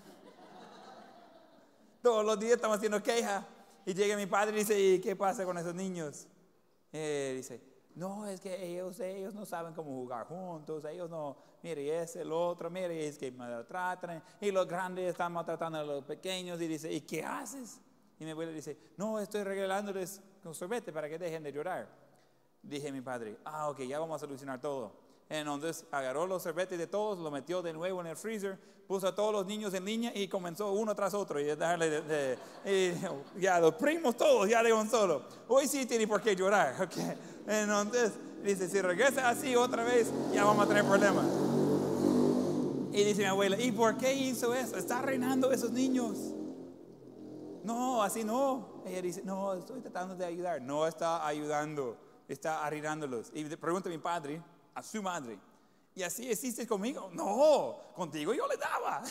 Todos los días estamos haciendo queja. Y llega mi padre y dice, ¿y qué pasa con esos niños? Dice, no, es que ellos no saben cómo jugar juntos, ellos no, mire, es el otro, mire, es que maltratan, y los grandes están maltratando a los pequeños, y dice, ¿y qué haces? Y mi abuela dice, no, estoy regalándoles con sorbete para que dejen de llorar. Dije mi padre, ok, ya vamos a solucionar todo. Entonces agarró los sorbetes de todos, lo metió de nuevo en el freezer, puso a todos los niños en línea y comenzó uno tras otro. Y darle ya los primos todos, ya de un solo. Hoy sí tiene por qué llorar. Okay. Entonces dice, si regresa así otra vez, ya vamos a tener problemas. Y dice mi abuela, ¿y por qué hizo eso? Está arruinando a esos niños. No, así no. Ella dice, no, estoy tratando de ayudar. No está ayudando, está arruinándolos. Y pregunta a mi padre, a su madre, ¿y así hiciste conmigo? No, contigo yo le daba.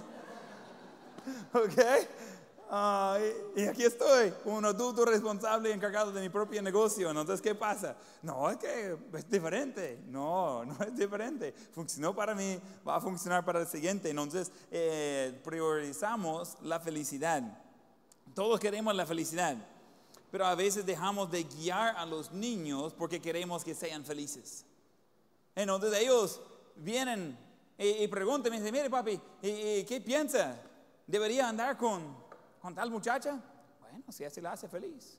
¿Ok? Y aquí estoy, un adulto responsable y encargado de mi propio negocio. Entonces, ¿qué pasa? No, es que es diferente. No es diferente. Funcionó para mí, va a funcionar para el siguiente. Entonces, priorizamos la felicidad. Todos queremos la felicidad, pero a veces dejamos de guiar a los niños porque queremos que sean felices. Entonces ellos vienen y preguntan, me dicen, mire papi, ¿qué piensa? ¿Debería andar con tal muchacha? Bueno, si así la hace feliz.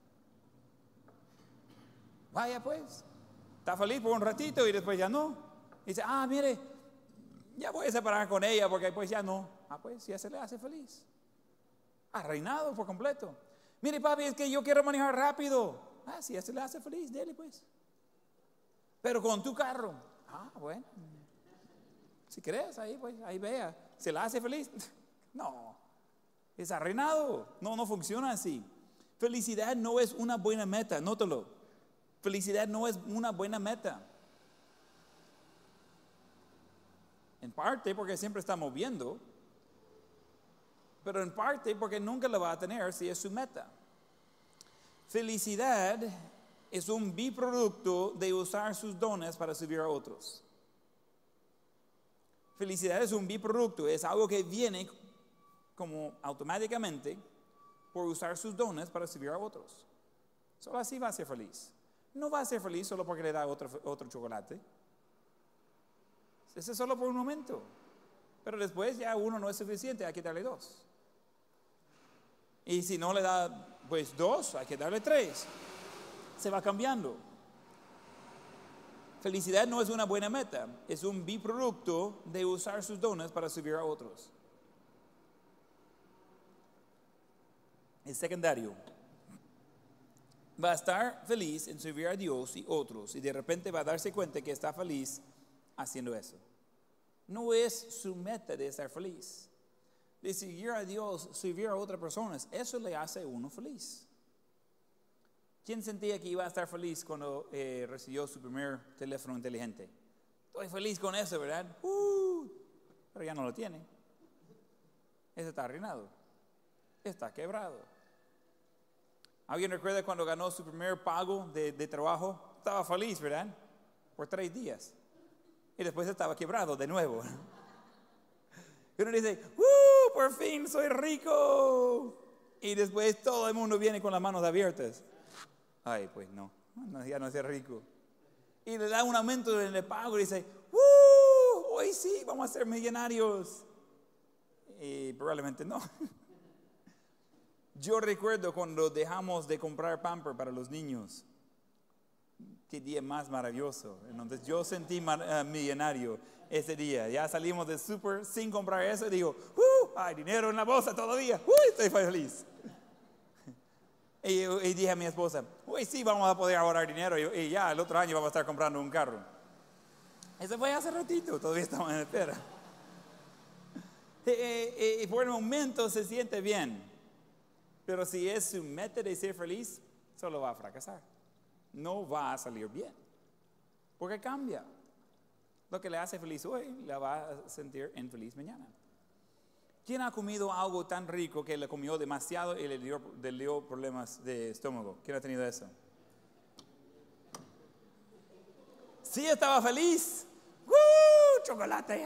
Vaya pues, está feliz por un ratito y después ya no. Y dice, mire, ya voy a separar con ella porque pues ya no. Pues si así le hace feliz. Reinado por completo. Mire papi, es que yo quiero manejar rápido. Si así le hace feliz, dele pues. Pero con tu carro. Bueno. Si crees, ahí vea. ¿Se la hace feliz? No. Es arruinado. No funciona así. Felicidad no es una buena meta, nótalo. Felicidad no es una buena meta. En parte porque siempre está moviendo, pero en parte porque nunca la va a tener si es su meta. Felicidad es un biproducto de usar sus dones para servir a otros. Felicidad es un biproducto, es algo que viene como automáticamente por usar sus dones para servir a otros. Solo así va a ser feliz. No va a ser feliz solo porque le da otro chocolate. Ese es solo por un momento. Pero después ya uno no es suficiente, hay que darle 2. Y si no le da pues 2, hay que darle 3. Se va cambiando. Felicidad no es una buena meta, es un biproducto de usar sus dones para servir a otros. Es secundario. Va a estar feliz en servir a Dios y otros y de repente va a darse cuenta que está feliz haciendo eso. No es su meta de estar feliz. De seguir a Dios, servir a otras personas, eso le hace a uno feliz. ¿Quién sentía que iba a estar feliz cuando recibió su primer teléfono inteligente? Estoy feliz con eso, ¿verdad? pero ya no lo tiene. Ese está arruinado. Está quebrado. ¿Alguien recuerda cuando ganó su primer pago de trabajo? Estaba feliz, ¿verdad? Por 3 días. Y después estaba quebrado de nuevo. Y uno dice, por fin soy rico. Y después todo el mundo viene con las manos abiertas. Ay, pues no, ya no es rico. Y le da un aumento en el pago y dice, hoy sí, vamos a ser millonarios. Y probablemente no. Yo recuerdo cuando dejamos de comprar Pampers para los niños. Qué día más maravilloso. Entonces yo sentí millonario ese día. Ya salimos del súper sin comprar eso y digo, hay dinero en la bolsa todavía. Estoy feliz. Y dije a mi esposa, hoy sí vamos a poder ahorrar dinero y ya el otro año vamos a estar comprando un carro. Eso fue hace ratito, todavía estamos en espera. Y por el momento se siente bien. Pero si es su meta de ser feliz, solo va a fracasar. No va a salir bien. Porque cambia. Lo que le hace feliz hoy, la va a sentir infeliz mañana. ¿Quién ha comido algo tan rico que le comió demasiado y le dio problemas de estómago? ¿Quién ha tenido eso? Sí, estaba feliz. Chocolate.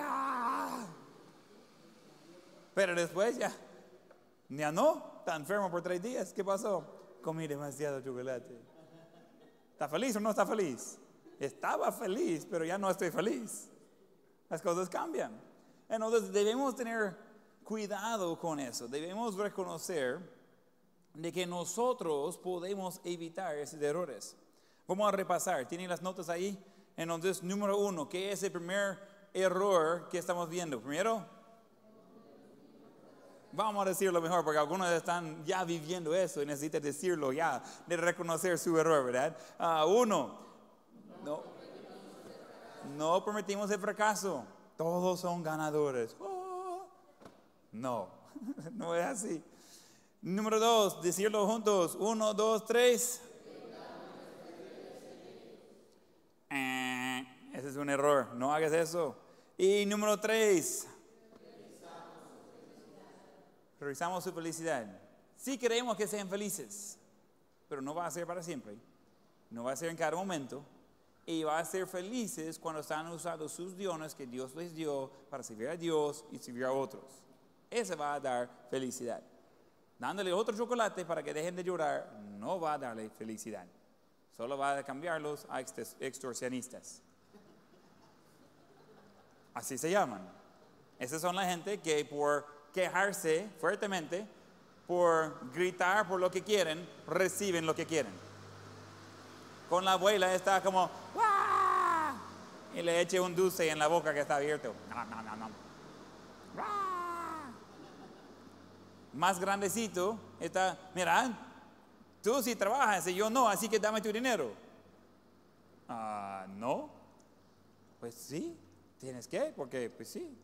Pero después ya no. Está enfermo por 3 días. ¿Qué pasó? Comí demasiado chocolate. ¿Está feliz o no está feliz? Estaba feliz, pero ya no estoy feliz. Las cosas cambian. Entonces debemos tener cuidado con eso. Debemos reconocer de que nosotros podemos evitar esos errores. Vamos a repasar. ¿Tienen las notas ahí? Entonces, número 1, ¿qué es el primer error que estamos viendo? Primero, vamos a decirlo mejor porque algunos están ya viviendo eso y necesitan decirlo ya, de reconocer su error, ¿verdad? 1, no permitimos el fracaso. Todos son ganadores. No, no es así. Número 2, decirlo juntos. 1, 2, 3. Ese es un error, no hagas eso. Y número 3. Revisamos su felicidad. Sí queremos que sean felices, pero no va a ser para siempre. No va a ser en cada momento. Y va a ser felices cuando están usando sus dones que Dios les dio para servir a Dios y servir a otros. Ese va a dar felicidad. Dándole otro chocolate para que dejen de llorar no va a darle felicidad. Solo va a cambiarlos a extorsionistas. Así se llaman. Esas son la gente que por quejarse fuertemente, por gritar por lo que quieren, reciben lo que quieren. Con la abuela está como ¡wah! Y le eche un dulce en la boca que está abierto. Más grandecito está, mira, tú sí trabajas y yo no, así que dame tu dinero. No. Pues sí, tienes que, porque pues sí.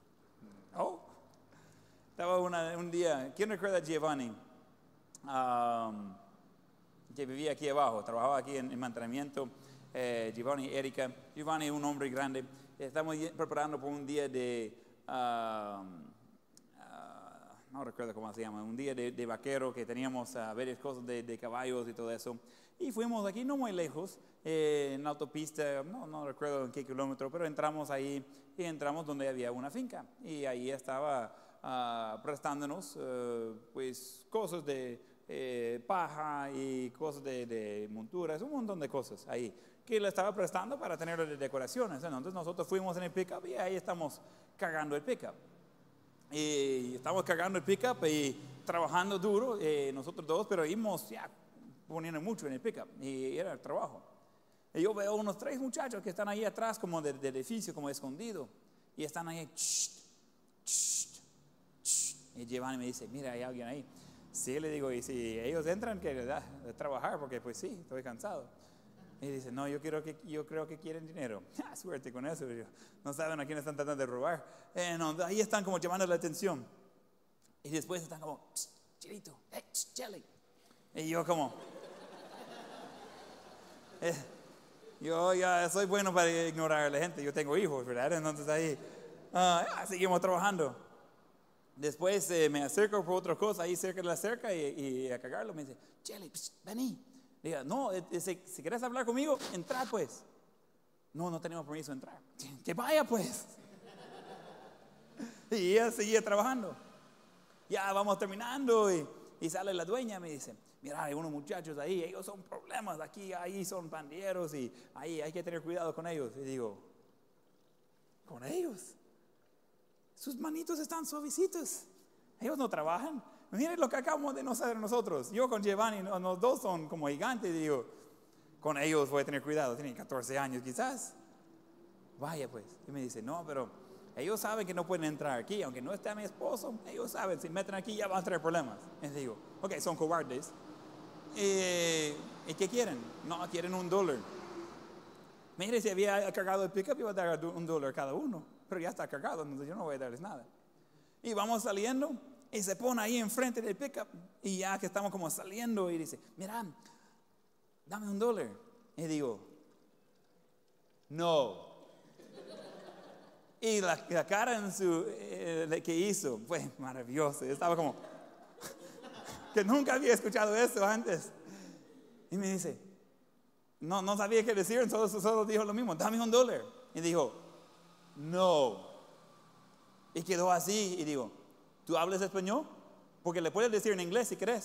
Estaba un día, ¿quién recuerda a Giovanni? Que vivía aquí abajo, trabajaba aquí en mantenimiento. Giovanni, Erika. Giovanni es un hombre grande. Estamos preparando por un día de, no recuerdo cómo se llama, un día de vaquero que teníamos varias cosas de caballos y todo eso. Y fuimos aquí no muy lejos, en la autopista, no recuerdo en qué kilómetro, pero entramos ahí y entramos donde había una finca. Y ahí estaba prestándonos pues cosas de paja y cosas de monturas, un montón de cosas ahí que le estaba prestando para tener de decoraciones. Entonces nosotros fuimos en el pickup y ahí estamos cargando el pickup. Y estamos cargando el pickup y trabajando duro, nosotros dos, pero íbamos ya poniendo mucho en el pickup y era el trabajo. Y yo veo unos 3 muchachos que están ahí atrás como del edificio, como escondido, y están ahí, y Giovanni me dice, mira, hay alguien ahí. Sí, le digo, y si ellos entran, que de trabajar, porque pues sí, estoy cansado. Y dice, no, yo creo que quieren dinero. Suerte con eso. No saben a quién están tratando de robar. No, ahí están como llamando la atención. Y después están como, Chilito, hey, Jelly. Y yo como, yo ya soy bueno para ignorar a la gente. Yo tengo hijos, ¿verdad? Entonces ahí, Seguimos trabajando. Después me acerco por otra cosa ahí cerca de la cerca y a cagarlo me dice, Chele, vení. Diga, no, si quieres hablar conmigo, entra pues. No tenemos permiso de entrar. Que vaya pues. Y ella seguía trabajando. Ya vamos terminando y sale la dueña y me dice, mira, hay unos muchachos ahí, ellos son problemas, ahí son pandilleros y ahí hay que tener cuidado con ellos. Y digo, ¿con ellos? Sus manitos están suavecitos. Ellos no trabajan. Miren lo que acabamos de no saber nosotros. Yo con Giovanni, los dos son como gigantes. Y digo, con ellos voy a tener cuidado. Tienen 14 años quizás. Vaya pues. Y me dice, no, pero ellos saben que no pueden entrar aquí. Aunque no esté mi esposo, ellos saben, si meten aquí ya van a tener problemas. Y digo, ok, son cobardes. ¿Y qué quieren? No, quieren $1. Mire, si había cargado el pickup, iba a dar $1 cada uno. Pero ya está cargado, entonces yo no voy a darles nada. Y vamos saliendo, y se pone ahí enfrente del pickup, y ya que estamos como saliendo, y dice, mira, dame $1. Y digo, no. Y la cara en que hizo fue maravillosa. Estaba como, que nunca había escuchado eso antes. Y me dice, no sabía qué decir, solo dijo lo mismo, dame $1. Y dijo, no. Y quedó así y digo, ¿tú hablas español? Porque le puedes decir en inglés si querés.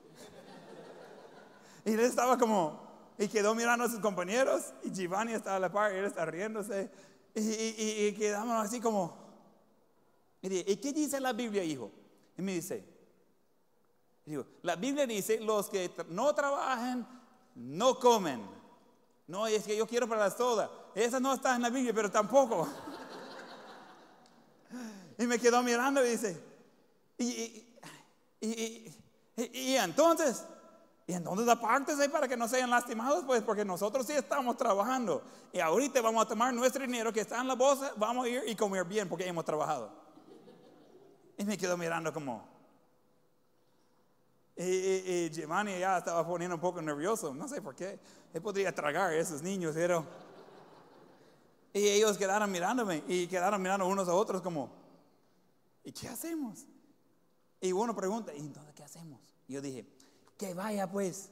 Y él estaba como, y quedó mirando a sus compañeros, y Giovanni estaba a la par, y él está riéndose, y quedamos así como, y dije, ¿y qué dice la Biblia, hijo? Y me dice, digo, la Biblia dice, los que no trabajan, no comen. No, es que yo quiero para la soda. Esa no está en la Biblia, pero tampoco. Y me quedó mirando y dice, y entonces apártese para que no sean lastimados, pues, porque nosotros sí estamos trabajando. Y ahorita vamos a tomar nuestro dinero que está en la bolsa, vamos a ir y comer bien porque hemos trabajado. Y me quedó mirando como, y Giovanni ya estaba poniendo un poco nervioso, no sé por qué. Él podría tragar a esos niños, pero. Y ellos quedaron mirándome y quedaron mirando unos a otros como, ¿y qué hacemos? Y uno pregunta, ¿y entonces qué hacemos? Y yo dije, que vaya pues.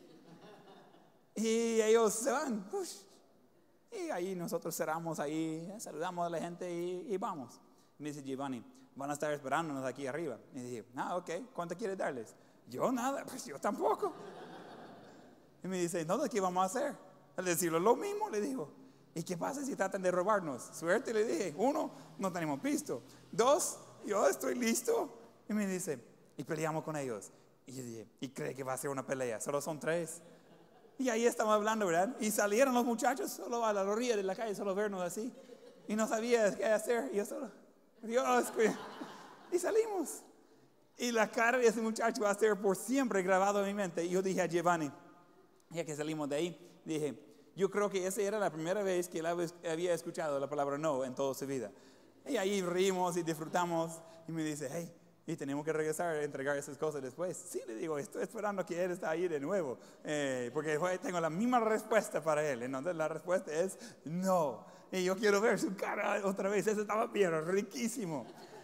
Y ellos se van. Y ahí nosotros cerramos ahí, saludamos a la gente y vamos. Me dice Giovanni, van a estar esperándonos aquí arriba. Y dije, ok, ¿cuánto quieres darles? Yo nada, pues yo tampoco. Y me dice, entonces, ¿qué vamos a hacer? Al decirlo lo mismo, le digo, ¿y qué pasa si tratan de robarnos? Suerte, le dije. 1, no tenemos pisto. 2, yo estoy listo. Y me dice, y peleamos con ellos. Y yo dije, ¿y cree que va a ser una pelea? Solo son 3. Y ahí estamos hablando, ¿verdad? Y salieron los muchachos solo a la orilla de la calle, solo vernos así. Y no sabía qué hacer. Y yo solo, Dios, cuida. Y salimos. Y la cara de ese muchacho va a ser por siempre grabado en mi mente. Y yo dije a Giovanni, ya que salimos de ahí, dije, yo creo que esa era la primera vez que él había escuchado la palabra no en toda su vida. Y ahí rimos y disfrutamos. Y me dice, hey, y tenemos que regresar a entregar esas cosas después. Sí, le digo, estoy esperando que él esté ahí de nuevo. Porque tengo la misma respuesta para él. Entonces la respuesta es no. Y yo quiero ver su cara otra vez. Eso estaba bien, riquísimo.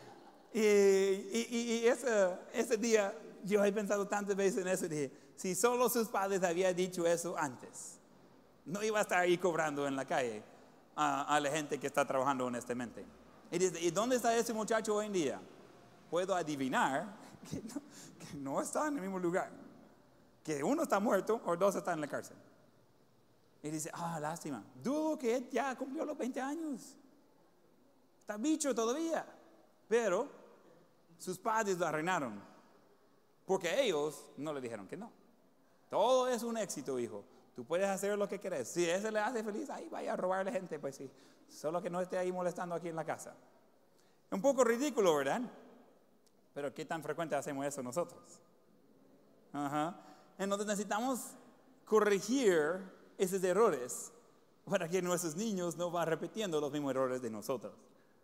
Y ese día yo he pensado tantas veces en eso. Dije, si solo sus padres habían dicho eso antes, no iba a estar ahí cobrando en la calle a la gente que está trabajando honestamente. Y dice, ¿y dónde está ese muchacho hoy en día? Puedo adivinar que no está en el mismo lugar. Que uno está muerto o 2 están en la cárcel. Y dice, lástima. Dudo que él ya cumplió los 20 años. Está bicho todavía. Pero sus padres lo arruinaron. Porque ellos no le dijeron que no. Todo es un éxito, hijo. Tú puedes hacer lo que quieres. Si ese le hace feliz, ahí vaya a robarle gente, pues sí. Solo que no esté ahí molestando aquí en la casa. Un poco ridículo, ¿verdad? Pero ¿qué tan frecuente hacemos eso nosotros? Entonces necesitamos corregir esos errores para que nuestros niños no van repitiendo los mismos errores de nosotros.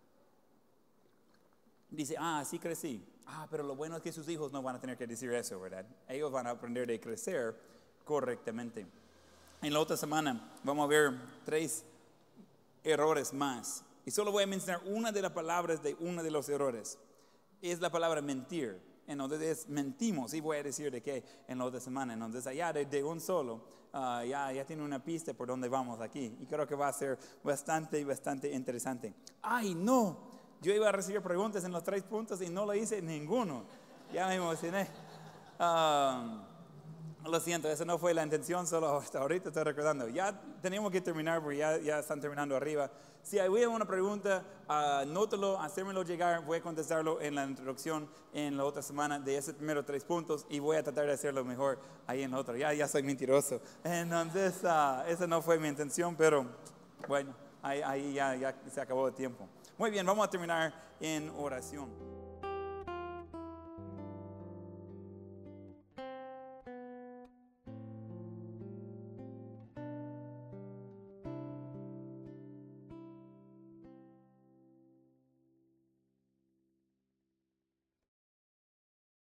Dice, sí crecí. Pero lo bueno es que sus hijos no van a tener que decir eso, ¿verdad? Ellos van a aprender de crecer correctamente. En la otra semana vamos a ver 3 errores más. Y solo voy a mencionar una de las palabras de uno de los errores. Es la palabra mentir. Entonces mentimos, y voy a decir de qué en la otra semana. Entonces allá de un solo, ya tiene una pista por dónde vamos aquí. Y creo que va a ser bastante interesante. ¡Ay, no! Yo iba a recibir preguntas en los 3 puntos y no lo hice ninguno. Ya me emocioné. Lo siento, esa no fue la intención, solo hasta ahorita estoy recordando. Ya tenemos que terminar porque ya están terminando arriba. Si hay una pregunta, anótalo, hacérmelo llegar, voy a contestarlo en la introducción en la otra semana de esos primeros 3 puntos y voy a tratar de hacerlo mejor ahí en la otra. Ya soy mentiroso. Entonces, esa no fue mi intención, pero bueno, ahí ya se acabó el tiempo. Muy bien, vamos a terminar en oración.